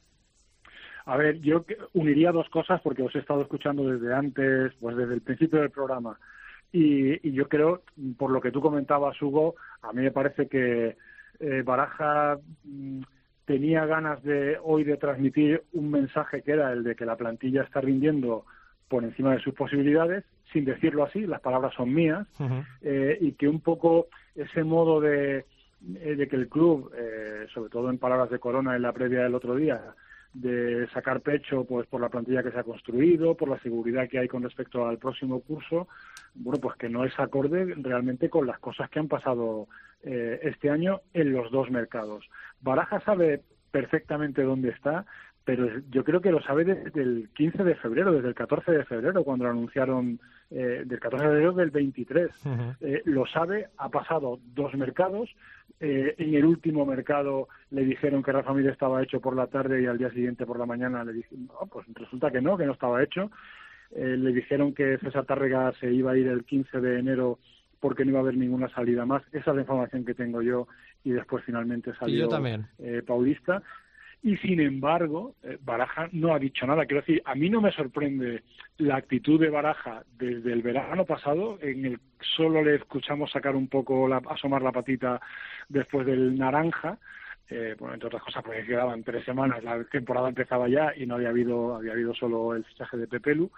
A ver, yo uniría dos cosas porque os he estado escuchando desde antes, pues desde el principio del programa. Y yo creo, por lo que tú comentabas, Hugo, a mí me parece que Baraja tenía ganas hoy de transmitir un mensaje que era el de que la plantilla está rindiendo por encima de sus posibilidades, sin decirlo así, las palabras son mías, y que un poco ese modo de que el club, sobre todo en palabras de Corona en la previa del otro día, de sacar pecho pues por la plantilla que se ha construido, por la seguridad que hay con respecto al próximo curso, bueno, pues que no es acorde realmente con las cosas que han pasado este año en los dos mercados. Baraja sabe perfectamente dónde está, pero yo creo que lo sabe desde el 15 de febrero, desde el 14 de febrero, cuando lo anunciaron, del 14 de febrero del 23. Lo sabe, ha pasado dos mercados. En el último mercado le dijeron que Rafa Mir estaba hecho por la tarde y al día siguiente por la mañana le dijeron, no, pues resulta que no estaba hecho. Le dijeron que César Tárrega se iba a ir el 15 de enero porque no iba a haber ninguna salida más. Esa es la información que tengo yo, y después finalmente salió Paulista. Y sin embargo, Baraja no ha dicho nada. Quiero decir, a mí no me sorprende la actitud de Baraja desde el verano pasado, en el solo le escuchamos sacar un poco, asomar la patita después del naranja. Bueno, entre otras cosas porque quedaban 3 semanas, la temporada empezaba ya y no había habido solo el fichaje de Pepelu,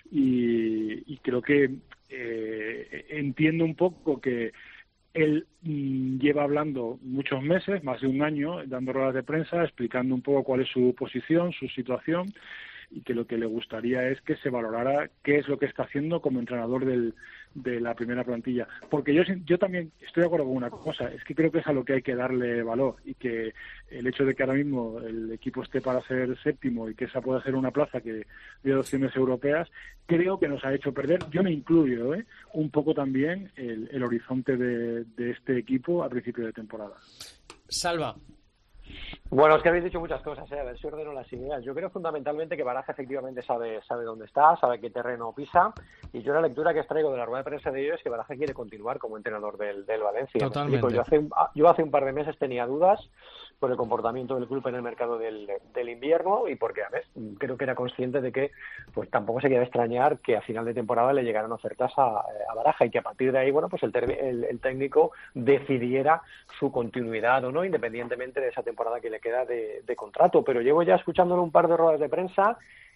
y creo que entiendo un poco que él lleva hablando muchos meses, más de un año, dando ruedas de prensa, explicando un poco cuál es su posición, su situación, y que lo que le gustaría es que se valorara qué es lo que está haciendo como entrenador de la primera plantilla. Porque yo también estoy de acuerdo con una cosa, es que creo que es a lo que hay que darle valor, y que el hecho de que ahora mismo el equipo esté para ser séptimo y que esa pueda ser una plaza que de opciones europeas, creo que nos ha hecho perder, yo me incluyo, un poco también el horizonte de este equipo a principio de temporada. Salva. Bueno, es que habéis dicho muchas cosas, a ver si ordeno las ideas. Yo creo fundamentalmente que Baraja efectivamente sabe dónde está, sabe qué terreno pisa, y yo la lectura que extraigo de la rueda de prensa de ellos es que Baraja quiere continuar como entrenador del Valencia. Totalmente. Yo hace un par de meses tenía dudas por el comportamiento del club en el mercado del invierno, y porque, a ver, creo que era consciente de que pues tampoco se queda extrañar que a final de temporada le llegaran ofertas a Baraja, y que a partir de ahí, bueno, pues el técnico decidiera su continuidad o no, independientemente de esa temporada que le queda de contrato. Pero llevo ya escuchándolo un par de ruedas de prensa,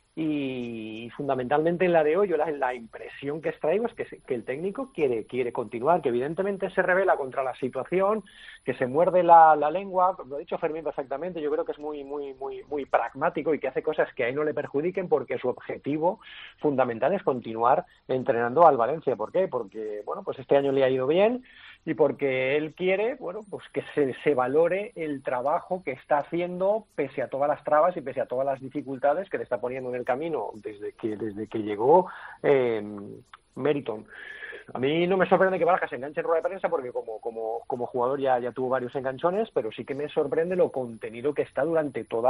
y fundamentalmente en la de hoy yo la impresión que extraigo es que el técnico quiere continuar, que evidentemente se revela contra la situación, que se muerde la lengua, lo ha dicho Fermín perfectamente. Yo creo que es muy pragmático y que hace cosas que a él no le perjudiquen, porque su objetivo fundamental es continuar entrenando al Valencia. ¿Por qué? Porque, bueno, pues este año le ha ido bien, y porque él quiere, bueno, pues que se valore el trabajo que está haciendo pese a todas las trabas y pese a todas las dificultades que le está poniendo en el camino desde que llegó Meriton. A mí no me sorprende que Baraja se enganche en rueda de prensa, porque como jugador ya tuvo varios enganchones, pero sí que me sorprende lo contenido que está durante toda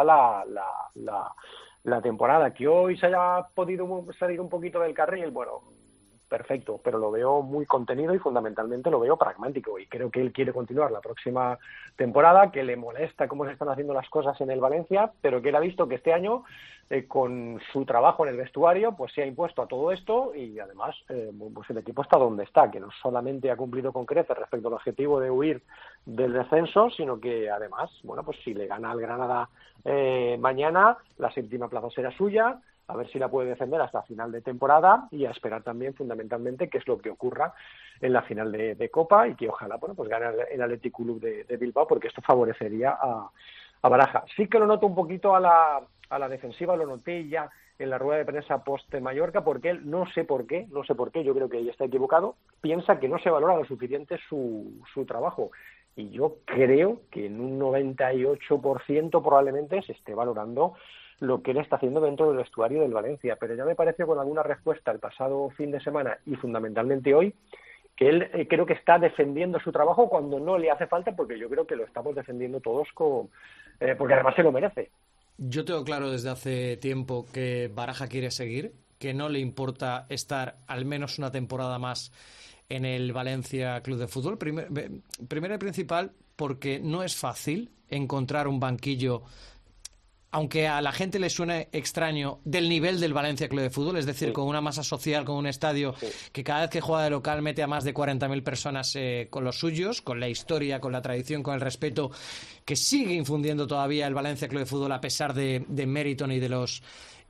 la temporada. Que hoy se haya podido salir un poquito del carril, bueno, perfecto, pero lo veo muy contenido y fundamentalmente lo veo pragmático, y creo que él quiere continuar la próxima temporada, que le molesta cómo se están haciendo las cosas en el Valencia, pero que él ha visto que este año con su trabajo en el vestuario pues se ha impuesto a todo esto, y además pues el equipo está donde está, que no solamente ha cumplido con creces respecto al objetivo de huir del descenso, sino que además, bueno, pues si le gana al Granada mañana, la 7ª plaza será suya, a ver si la puede defender hasta final de temporada, y a esperar también fundamentalmente qué es lo que ocurra en la final de Copa, y que ojalá, bueno, pues gane el Athletic Club de Bilbao, porque esto favorecería a Baraja. Sí que lo noto un poquito a la defensiva, lo noté ya en la rueda de prensa post Mallorca, porque él, no sé por qué, yo creo que ella está equivocado, piensa que no se valora lo suficiente su trabajo. Y yo creo que en un 98% probablemente se esté valorando lo que él está haciendo dentro del vestuario del Valencia. Pero ya me pareció, con alguna respuesta el pasado fin de semana y fundamentalmente hoy, que él creo que está defendiendo su trabajo cuando no le hace falta, porque yo creo que lo estamos defendiendo todos porque además se lo merece. Yo tengo claro desde hace tiempo que Baraja quiere seguir, que no le importa estar al menos una temporada más en el Valencia Club de Fútbol. Primero y principal, porque no es fácil encontrar un banquillo, aunque a la gente le suene extraño, del nivel del Valencia Club de Fútbol, es decir, con una masa social, con un estadio que cada vez que juega de local mete a más de 40.000 personas con los suyos, con la historia, con la tradición, con el respeto que sigue infundiendo todavía el Valencia Club de Fútbol a pesar de Meriton y de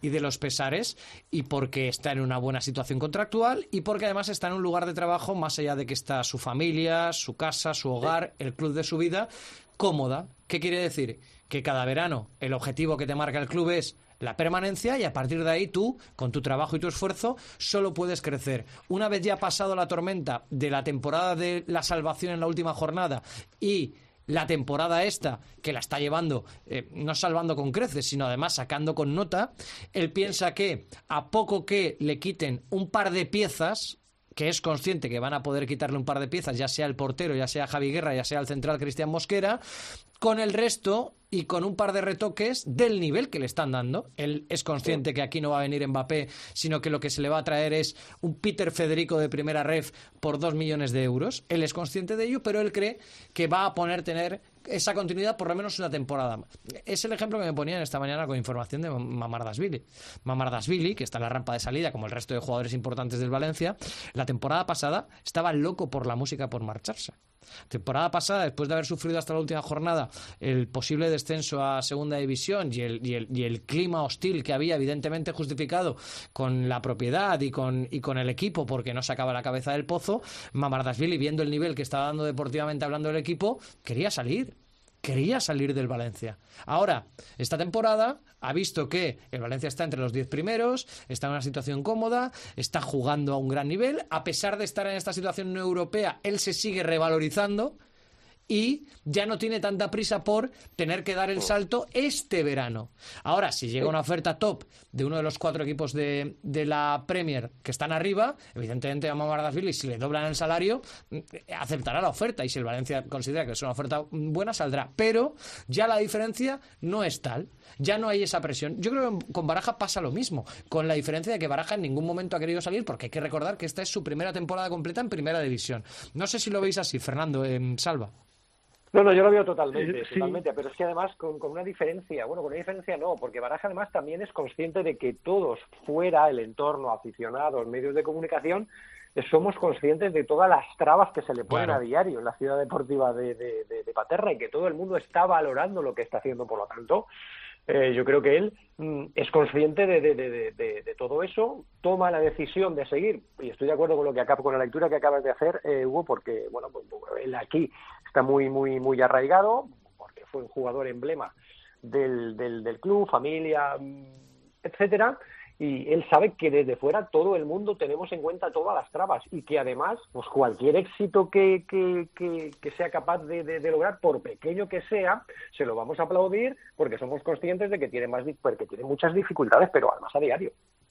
y de los pesares, y porque está en una buena situación contractual y porque además está en un lugar de trabajo, más allá de que está su familia, su casa, su hogar, el club de su vida, cómoda. ¿Qué quiere decir? Que cada verano el objetivo que te marca el club es la permanencia, y a partir de ahí tú, con tu trabajo y tu esfuerzo, solo puedes crecer. Una vez ya pasado la tormenta de la temporada de la salvación en la última jornada y la temporada esta, que la está llevando, no salvando con creces, sino además sacando con nota, él piensa que a poco que le quiten un par de piezas, que es consciente que van a poder quitarle un par de piezas, ya sea el portero, ya sea Javi Guerra, ya sea el central Cristian Mosquera, con el resto y con un par de retoques del nivel que le están dando. Él es consciente que aquí no va a venir Mbappé, sino que lo que se le va a traer es un Peter Federico de primera ref por 2 millones de euros. Él es consciente de ello, pero él cree que va a tener esa continuidad por lo menos una temporada más. Es el ejemplo que me ponían esta mañana con información de Mamardashvili. Mamardashvili, que está en la rampa de salida como el resto de jugadores importantes del Valencia, la temporada pasada estaba loco por la música, por marcharse. Temporada pasada, después de haber sufrido hasta la última jornada el posible descenso a segunda división y el clima hostil que había, evidentemente justificado con la propiedad y con el equipo, porque no sacaba la cabeza del pozo, Mamardashvili, viendo el nivel que estaba dando deportivamente hablando del equipo, quería salir del Valencia. Ahora, esta temporada ha visto que el Valencia está entre los 10 primeros, está en una situación cómoda, está jugando a un gran nivel. A pesar de estar en esta situación no europea, él se sigue revalorizando y ya no tiene tanta prisa por tener que dar el salto este verano. Ahora, si llega una oferta top de uno de los 4 equipos de la Premier que están arriba, evidentemente a Mamardashvili, si le doblan el salario, aceptará la oferta, y si el Valencia considera que es una oferta buena, saldrá. Pero ya la diferencia no es tal, ya no hay esa presión. Yo creo que con Baraja pasa lo mismo, con la diferencia de que Baraja en ningún momento ha querido salir, porque hay que recordar que esta es su primera temporada completa en primera división. No sé si lo veis así, Fernando, Salva. No, yo lo veo totalmente, pero es que además con una diferencia, con una diferencia no, porque Baraja además también es consciente de que todos fuera, el entorno, aficionados, medios de comunicación, somos conscientes de todas las trabas que se le ponen a diario en la ciudad deportiva de Paterna, y que todo el mundo está valorando lo que está haciendo. Por lo tanto, yo creo que él es consciente de todo eso, toma la decisión de seguir, y estoy de acuerdo con la lectura que acabas de hacer, Hugo, porque él aquí está muy arraigado, porque fue un jugador emblema del club, familia, etcétera, y él sabe que desde fuera todo el mundo tenemos en cuenta todas las trabas, y que además pues cualquier éxito que sea capaz de lograr, por pequeño que sea, se lo vamos a aplaudir, porque somos conscientes de que tiene muchas dificultades, pero además a diario.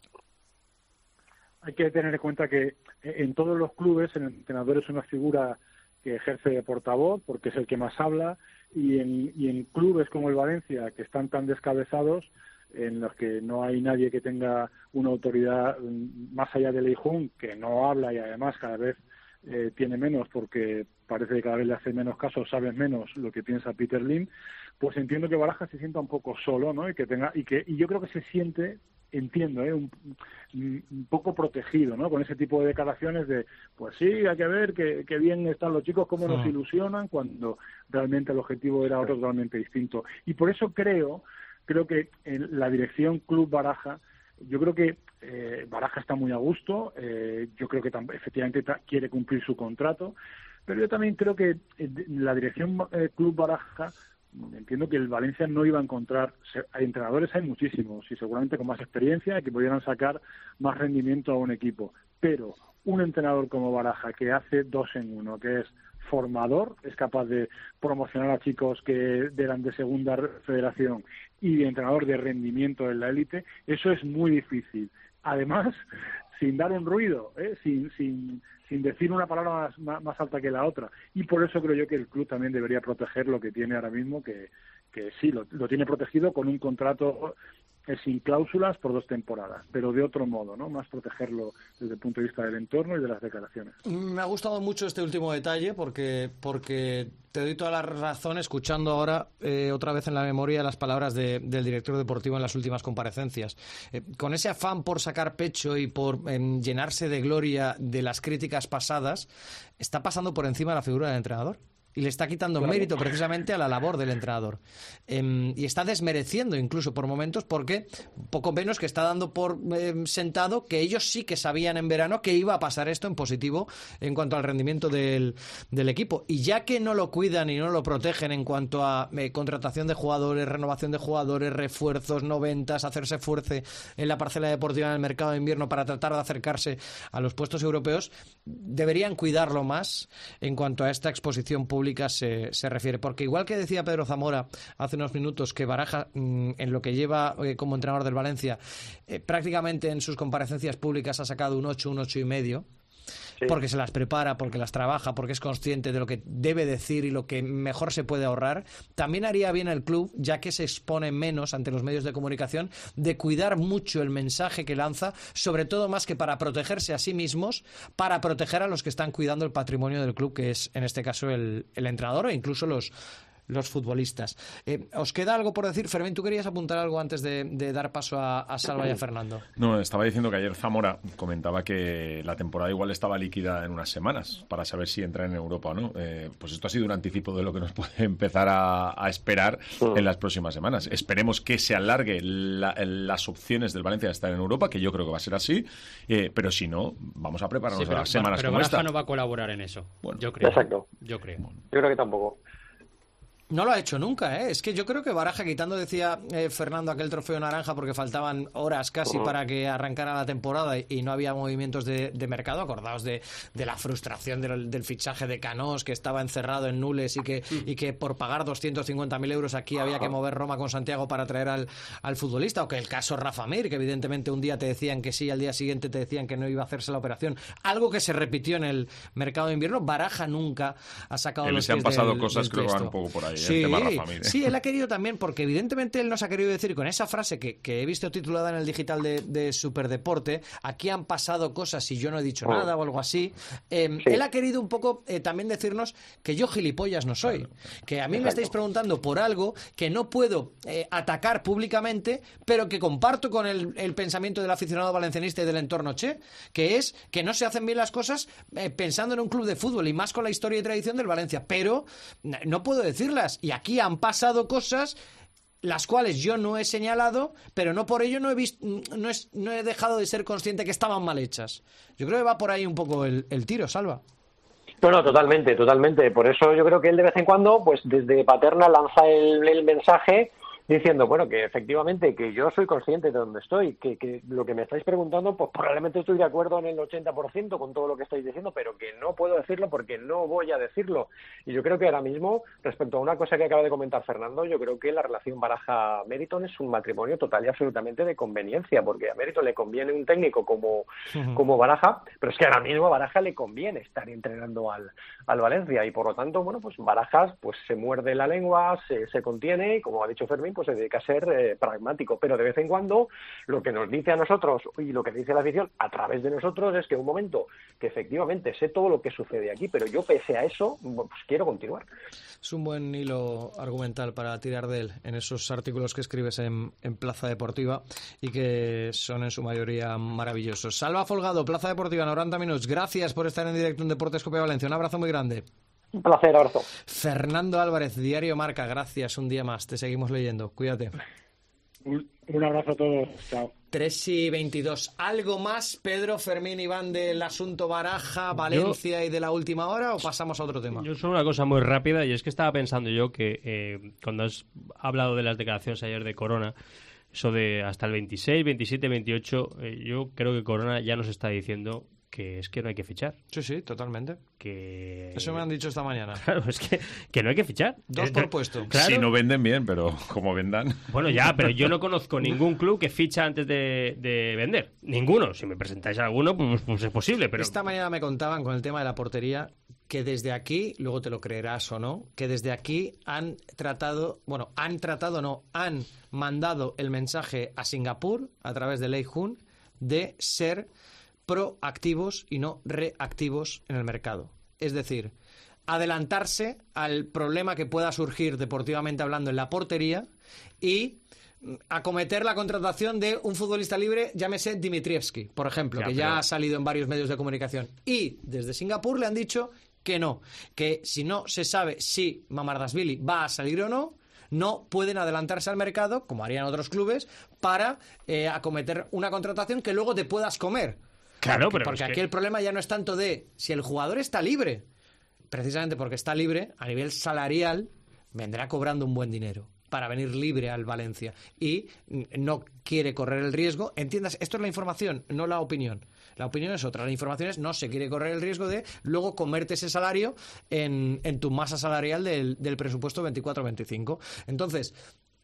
Hay que tener en cuenta que en todos los clubes el entrenador es una figura que ejerce de portavoz, porque es el que más habla, y en clubes como el Valencia, que están tan descabezados, en los que no hay nadie que tenga una autoridad más allá de Leijun, que no habla y además cada vez tiene menos, porque parece que cada vez le hace menos caso, sabe menos lo que piensa Peter Lim, pues entiendo que Baraja se sienta un poco solo, ¿no? Y yo creo que se siente, entiendo, un poco protegido, ¿no? Con ese tipo de declaraciones de, pues sí, hay que ver que bien están los chicos, cómo nos ilusionan, cuando realmente el objetivo era otro totalmente distinto. Y por eso creo que en la dirección Club Baraja, yo creo que Baraja está muy a gusto, yo creo que efectivamente quiere cumplir su contrato, pero yo también creo que la dirección Club Baraja, entiendo que el Valencia no iba a encontrar, hay entrenadores, hay muchísimos, y seguramente con más experiencia, que pudieran sacar más rendimiento a un equipo, pero un entrenador como Baraja, que hace 2 en 1, que es formador, es capaz de promocionar a chicos que eran de segunda federación, y de entrenador de rendimiento en la élite, eso es muy difícil. Además, sin dar un ruido, sin decir una palabra más alta que la otra. Y por eso creo yo que el club también debería proteger lo que tiene ahora mismo, que sí, lo tiene protegido con un contrato sin cláusulas por 2 temporadas, pero de otro modo, ¿no? Más protegerlo desde el punto de vista del entorno y de las declaraciones. Me ha gustado mucho este último detalle porque te doy toda la razón, escuchando ahora otra vez en la memoria las palabras del director deportivo en las últimas comparecencias. Con ese afán por sacar pecho y por llenarse de gloria de las críticas pasadas, está pasando por encima de la figura del entrenador. y le está quitando mérito precisamente a la labor del entrenador. Y está desmereciendo incluso por momentos, porque poco menos que está dando por sentado que ellos sí que sabían en verano que iba a pasar esto en positivo en cuanto al rendimiento del equipo. Y ya que no lo cuidan y no lo protegen en cuanto a contratación de jugadores, renovación de jugadores, refuerzos, noventas, hacerse fuerte en la parcela deportiva en el mercado de invierno para tratar de acercarse a los puestos europeos, deberían cuidarlo más en cuanto a esta exposición pública se refiere. Porque igual que decía Pedro Zamora hace unos minutos que Baraja, en lo que lleva como entrenador del Valencia, prácticamente en sus comparecencias públicas ha sacado un 8, un 8,5, porque se las prepara, porque las trabaja, porque es consciente de lo que debe decir y lo que mejor se puede ahorrar. También haría bien el club, ya que se expone menos ante los medios de comunicación, de cuidar mucho el mensaje que lanza, sobre todo más que para protegerse a sí mismos, para proteger a los que están cuidando el patrimonio del club, que es en este caso el entrenador e incluso los futbolistas. ¿Os queda algo por decir? Fermín, ¿tú querías apuntar algo antes de dar paso a Salva y a Fernando? No, estaba diciendo que ayer Zamora comentaba que la temporada igual estaba líquida en unas semanas para saber si entra en Europa o no. Pues esto ha sido un anticipo de lo que nos puede empezar a esperar en las próximas semanas. Esperemos que se alargue las opciones del Valencia de estar en Europa, que yo creo que va a ser así, pero si no, vamos a prepararnos a las semanas como esta. Pero Baraja no va a colaborar en eso. Bueno, yo creo. Exacto. Yo creo que tampoco. No lo ha hecho nunca, ¿eh? Es que yo creo que Baraja, quitando, decía Fernando, aquel trofeo naranja porque faltaban horas casi para que arrancara la temporada y no había movimientos de mercado. Acordaos de la frustración del fichaje de Canós, que estaba encerrado en Nules y que por pagar 250.000 euros aquí había que mover Roma con Santiago para traer al futbolista. O que el caso Rafa Mir, que evidentemente un día te decían que sí, al día siguiente te decían que no iba a hacerse la operación. Algo que se repitió en el mercado de invierno. Baraja nunca ha sacado los pies se han pasado del cosas, creo que van un poco por ahí. Sí, sí, él ha querido también, porque evidentemente él nos ha querido decir con esa frase que he visto titulada en el digital de Superdeporte, aquí han pasado cosas y yo no he dicho nada o algo así. Él ha querido un poco también decirnos que yo gilipollas no soy, que a mí me estáis preguntando por algo que no puedo atacar públicamente, pero que comparto con el pensamiento del aficionado valencianista y del entorno Che, que es que no se hacen bien las cosas pensando en un club de fútbol y más con la historia y tradición del Valencia, pero no puedo decirlas. Y aquí han pasado cosas las cuales yo no he señalado, pero no por ello no he dejado de ser consciente que estaban mal hechas. Yo creo que va por ahí un poco el tiro, Salva. No, totalmente. Por eso yo creo que él de vez en cuando, pues desde Paterna lanza el mensaje diciendo, bueno, que efectivamente que yo soy consciente de dónde estoy, que lo que me estáis preguntando, pues probablemente estoy de acuerdo en el 80% con todo lo que estáis diciendo, pero que no puedo decirlo porque no voy a decirlo. Y yo creo que ahora mismo, respecto a una cosa que acaba de comentar Fernando, yo creo que la relación Baraja-Meriton es un matrimonio total y absolutamente de conveniencia, porque a Meriton le conviene un técnico como Baraja, pero es que ahora mismo a Baraja le conviene estar entrenando al Valencia, y por lo tanto, bueno, pues Baraja pues se muerde la lengua, se contiene, y como ha dicho Fermín, pues se dedica a ser pragmático, pero de vez en cuando lo que nos dice a nosotros y lo que dice la afición a través de nosotros es que un momento, que efectivamente sé todo lo que sucede aquí, pero yo pese a eso, pues quiero continuar. Es un buen hilo argumental para tirar de él en esos artículos que escribes en Plaza Deportiva y que son en su mayoría maravillosos. Salva Folgado, Plaza Deportiva, 90 minutos. Gracias por estar en directo en Deportes Cope Valencia. Un abrazo muy grande. Un placer, abrazo. Fernando Álvarez, Diario Marca, gracias un día más. Te seguimos leyendo. Cuídate. Un abrazo a todos. Chao. 3:22. ¿Algo más, Pedro, Fermín, Iván, del asunto Baraja, Valencia y de la última hora, o pasamos a otro tema? Yo solo una cosa muy rápida, y es que estaba pensando yo que cuando has hablado de las declaraciones ayer de Corona, eso de hasta el 26, 27, 28, yo creo que Corona ya nos está diciendo que es que no hay que fichar. Sí, totalmente. Que... Eso me han dicho esta mañana. Claro, es que no hay que fichar. 2 por puesto. Claro. Si no venden bien, pero como vendan... Bueno, ya, pero yo no conozco ningún club que ficha antes de vender. Ninguno. Si me presentáis alguno, pues es posible, pero... Esta mañana me contaban con el tema de la portería que desde aquí, luego te lo creerás o no, que desde aquí han mandado el mensaje a Singapur a través de Lei Jun de ser proactivos y no reactivos en el mercado. Es decir, adelantarse al problema que pueda surgir deportivamente hablando en la portería y acometer la contratación de un futbolista libre, llámese Dimitrievski, por ejemplo, que ya ha salido en varios medios de comunicación. Y desde Singapur le han dicho que no, que si no se sabe si Mamardashvili va a salir o no, no pueden adelantarse al mercado, como harían otros clubes, para acometer una contratación que luego te puedas comer. Claro, porque aquí el problema ya no es tanto de si el jugador está libre, precisamente porque está libre, a nivel salarial, vendrá cobrando un buen dinero para venir libre al Valencia y no quiere correr el riesgo. Entiendas, esto es la información, no la opinión. La opinión es otra. La información es no se quiere correr el riesgo de luego comerte ese salario en tu masa salarial del presupuesto 24-25. Entonces,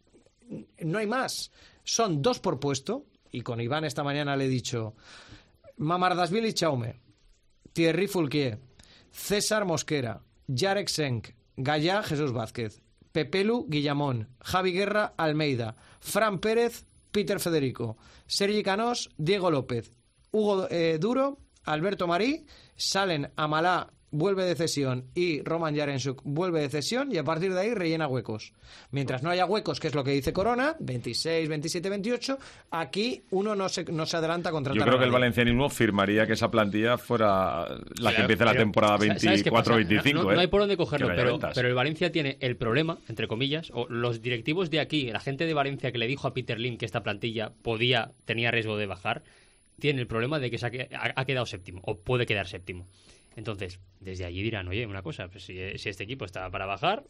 no hay más. Son 2 por puesto y con Iván esta mañana le he dicho Mamardashvili Chaume, Thierry Foulquier, César Mosquera, Jarek Senk, Gallá Jesús Vázquez, Pepelu Guillamón, Javi Guerra Almeida, Fran Pérez, Peter Federico, Sergi Canós, Diego López, Hugo Duro, Alberto Marí, salen Amalá, vuelve de cesión, y Roman Yaremchuk vuelve de cesión, y a partir de ahí rellena huecos. Mientras no haya huecos, que es lo que dice Corona, 26, 27, 28, aquí uno no se adelanta a contratar. Yo creo a que el valencianismo firmaría que esa plantilla fuera la que empiece la temporada 24-25. No hay por dónde cogerlo, pero el Valencia tiene el problema, entre comillas, o los directivos de aquí, la gente de Valencia que le dijo a Peter Lim que esta plantilla tenía riesgo de bajar, tiene el problema de que ha quedado séptimo, o puede quedar séptimo. Entonces, desde allí dirán, oye, una cosa, pues si este equipo está para bajar,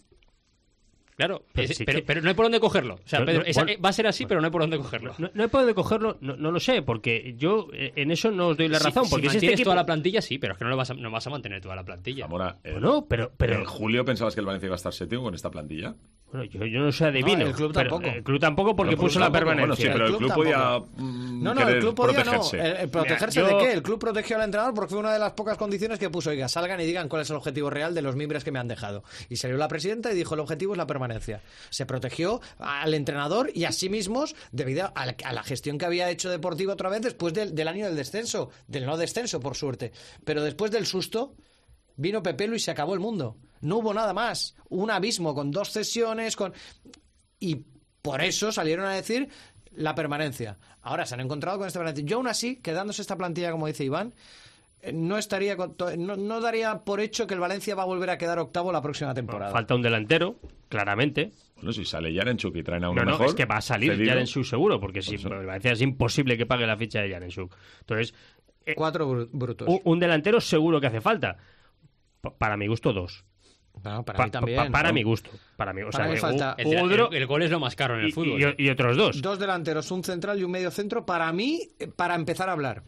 claro, pero no hay por dónde cogerlo. O sea, Pedro, va a ser así, pero no hay por dónde cogerlo. No hay por dónde cogerlo, no lo sé, porque yo en eso no os doy la razón. Porque si mantienes toda la plantilla, sí, pero es que no vas a mantener toda la plantilla. Zamora, pero ¿en julio pensabas que el Valencia iba a estar séptimo con esta plantilla? Bueno, yo no soy adivino. El club tampoco. El club tampoco porque puso la permanencia. Bueno, sí, pero el club podía el club podía protegerse. ¿Protegerse de qué? El club protegió al entrenador porque fue una de las pocas condiciones que puso, oiga, salgan y digan cuál es el objetivo real de los miembros que me han dejado. Y salió la presidenta y dijo, el objetivo es la permanencia. Se protegió al entrenador y a sí mismos debido a la gestión que había hecho Deportivo otra vez después del año del descenso, del no descenso, por suerte. Pero después del susto vino Pepelu y se acabó el mundo. No hubo nada más. Un abismo con 2 cesiones, y por eso salieron a decir la permanencia. Ahora se han encontrado con esta permanencia. Yo aún así, quedándose esta plantilla, como dice Iván, no daría por hecho que el Valencia va a volver a quedar octavo la próxima temporada. Falta un delantero, claramente. Bueno, si sale Yaremchuk y traen a uno mejor... No, es que va a salir Yaremchuk seguro, porque si el Valencia es imposible que pague la ficha de Yaremchuk. Entonces... 4 brutos. Un delantero seguro que hace falta. Para mi gusto, 2. No, para mí también. Para mi gusto. Para mí, falta el gol es lo más caro en el fútbol. Y otros 2. 2 delanteros, un central y un medio centro. Para mí, para empezar a hablar.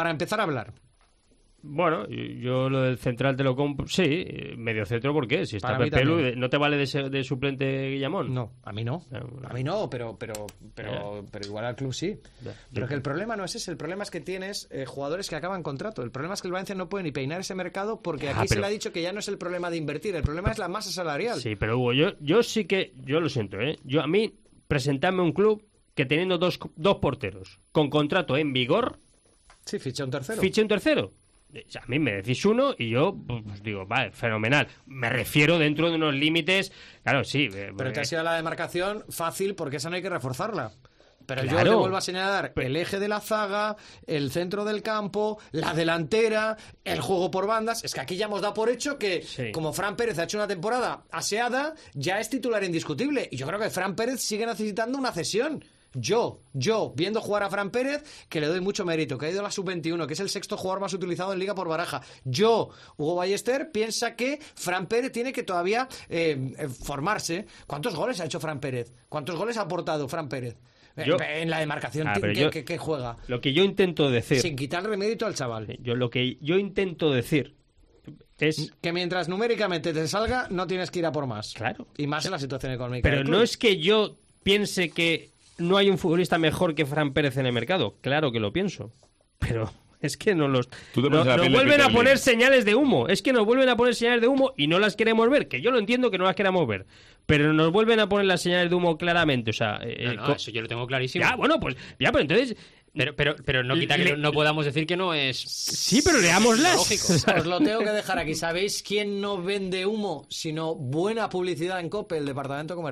Bueno, yo lo del central te lo compro. Sí, medio centro, ¿por qué? Si está Pepelu, ¿no te vale de suplente Guillamón? No, a mí no. A mí no, pero igual al club sí. Pero que el problema no es ese. El problema es que tienes jugadores que acaban contrato. El problema es que el Valencia no puede ni peinar ese mercado porque aquí se le ha dicho que ya no es el problema de invertir. El problema es la masa salarial. Sí, pero Hugo, yo sí que... Yo lo siento, ¿eh? A mí, presentarme un club que teniendo dos porteros con contrato en vigor... Sí, ficha un tercero. A mí me decís uno y yo pues digo, vale, fenomenal. Me refiero dentro de unos límites, claro, sí. Pero te ha sido la demarcación fácil porque esa no hay que reforzarla. Pero claro, yo te vuelvo a señalar el eje de la zaga, el centro del campo, la delantera, el juego por bandas. Es que aquí ya hemos dado por hecho que, como Fran Pérez ha hecho una temporada aseada, ya es titular indiscutible. Y yo creo que Fran Pérez sigue necesitando una cesión. Yo, viendo jugar a Fran Pérez, que le doy mucho mérito, que ha ido a la sub-21, que es el 6º jugador más utilizado en Liga por Baraja. Hugo Ballester, piensa que Fran Pérez tiene que todavía formarse. ¿Cuántos goles ha hecho Fran Pérez? ¿Cuántos goles ha aportado Fran Pérez? En la demarcación que juega. Lo que yo intento decir... Sin quitarle mérito al chaval. Lo que yo intento decir es... Que mientras numéricamente te salga, no tienes que ir a por más. Claro. Y más en la situación económica. Pero no es que yo piense que no hay un futbolista mejor que Fran Pérez en el mercado. Claro que lo pienso. Pero es que nos vuelven a poner señales de humo. Es que nos vuelven a poner señales de humo y no las queremos ver. Que yo lo entiendo que no las queramos ver. Pero nos vuelven a poner las señales de humo claramente. O sea, eso yo lo tengo clarísimo. Pero entonces... Pero no quita que no podamos decir que no es... Sí, pero leámoslas. Lógico. Os lo tengo que dejar aquí. ¿Sabéis quién no vende humo, sino buena publicidad en COPE? El departamento comercial.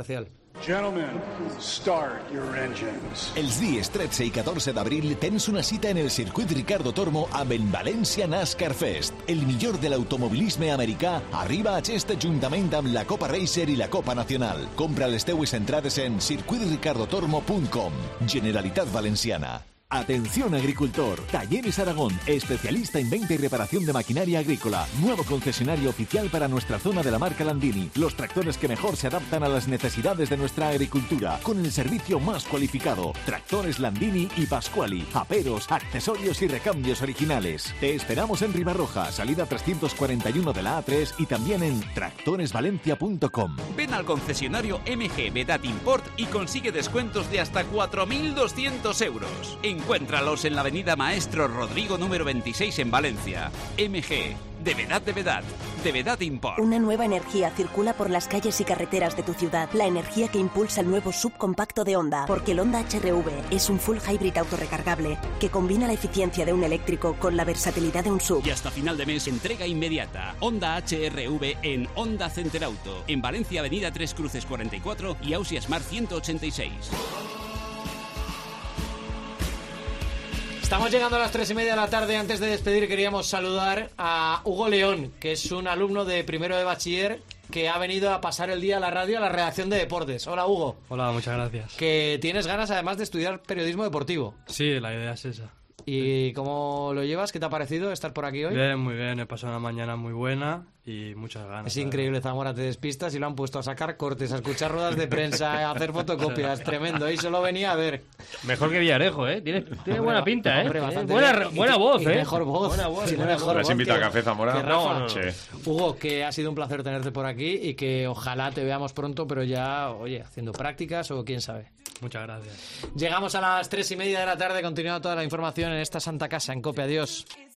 Gentlemen, start your engines. Els dies 13 i 14 d'abril tens una cita en el circuit Ricardo Tormo amb el València NASCAR Fest. El millor de l'automobilisme americà arriba a Xesta juntament amb la Copa Racer i la Copa Nacional. Compra les teues entrades en circuitricardotormo.com. Generalitat Valenciana. Atención agricultor, Talleres Aragón, especialista en venta y reparación de maquinaria agrícola, nuevo concesionario oficial para nuestra zona de la marca Landini, los tractores que mejor se adaptan a las necesidades de nuestra agricultura, con el servicio más cualificado, tractores Landini y Pasquali, aperos, accesorios y recambios originales. Te esperamos en Ribarroja, salida 341 de la A3 y también en tractoresvalencia.com. Ven al concesionario MG Vedat Import y consigue descuentos de hasta 4.200 euros. Encuéntralos en la avenida Maestro Rodrigo número 26 en Valencia. MG, de Vedat Import. Una nueva energía circula por las calles y carreteras de tu ciudad. La energía que impulsa el nuevo subcompacto de Honda. Porque el Honda HR-V es un full hybrid autorrecargable que combina la eficiencia de un eléctrico con la versatilidad de un sub. Y hasta final de mes, entrega inmediata. Honda HR-V en Honda Center Auto. En Valencia, avenida Tres Cruces 44 y Ausias Mar 186. Estamos llegando a las 3:30 de la tarde. Antes de despedir queríamos saludar a Hugo León, que es un alumno de primero de bachiller que ha venido a pasar el día a la radio, a la redacción de deportes. Hola, Hugo. Hola, muchas gracias. Que tienes ganas además de estudiar periodismo deportivo. Sí, la idea es esa. ¿Y cómo lo llevas? ¿Qué te ha parecido estar por aquí hoy? Bien, muy bien. He pasado una mañana muy buena y muchas ganas. Es increíble, Zamora, te despistas y lo han puesto a sacar cortes, a escuchar ruedas de prensa, a hacer fotocopias. Tremendo. Y solo venía a ver. Mejor que Villarejo, ¿eh? Tiene buena pinta, ¿eh? Hombre, Buena voz, ¿eh? Mejor voz. Buena voz. Tiene mejor ¿Les voz invita que- a café, Zamora? que Rafa. No. Sí. Hugo, que ha sido un placer tenerte por aquí y que ojalá te veamos pronto, pero ya, oye, haciendo prácticas o quién sabe. Muchas gracias. Llegamos a las 3:30 de la tarde, continuando toda la información en esta santa casa, en COPE. Adiós.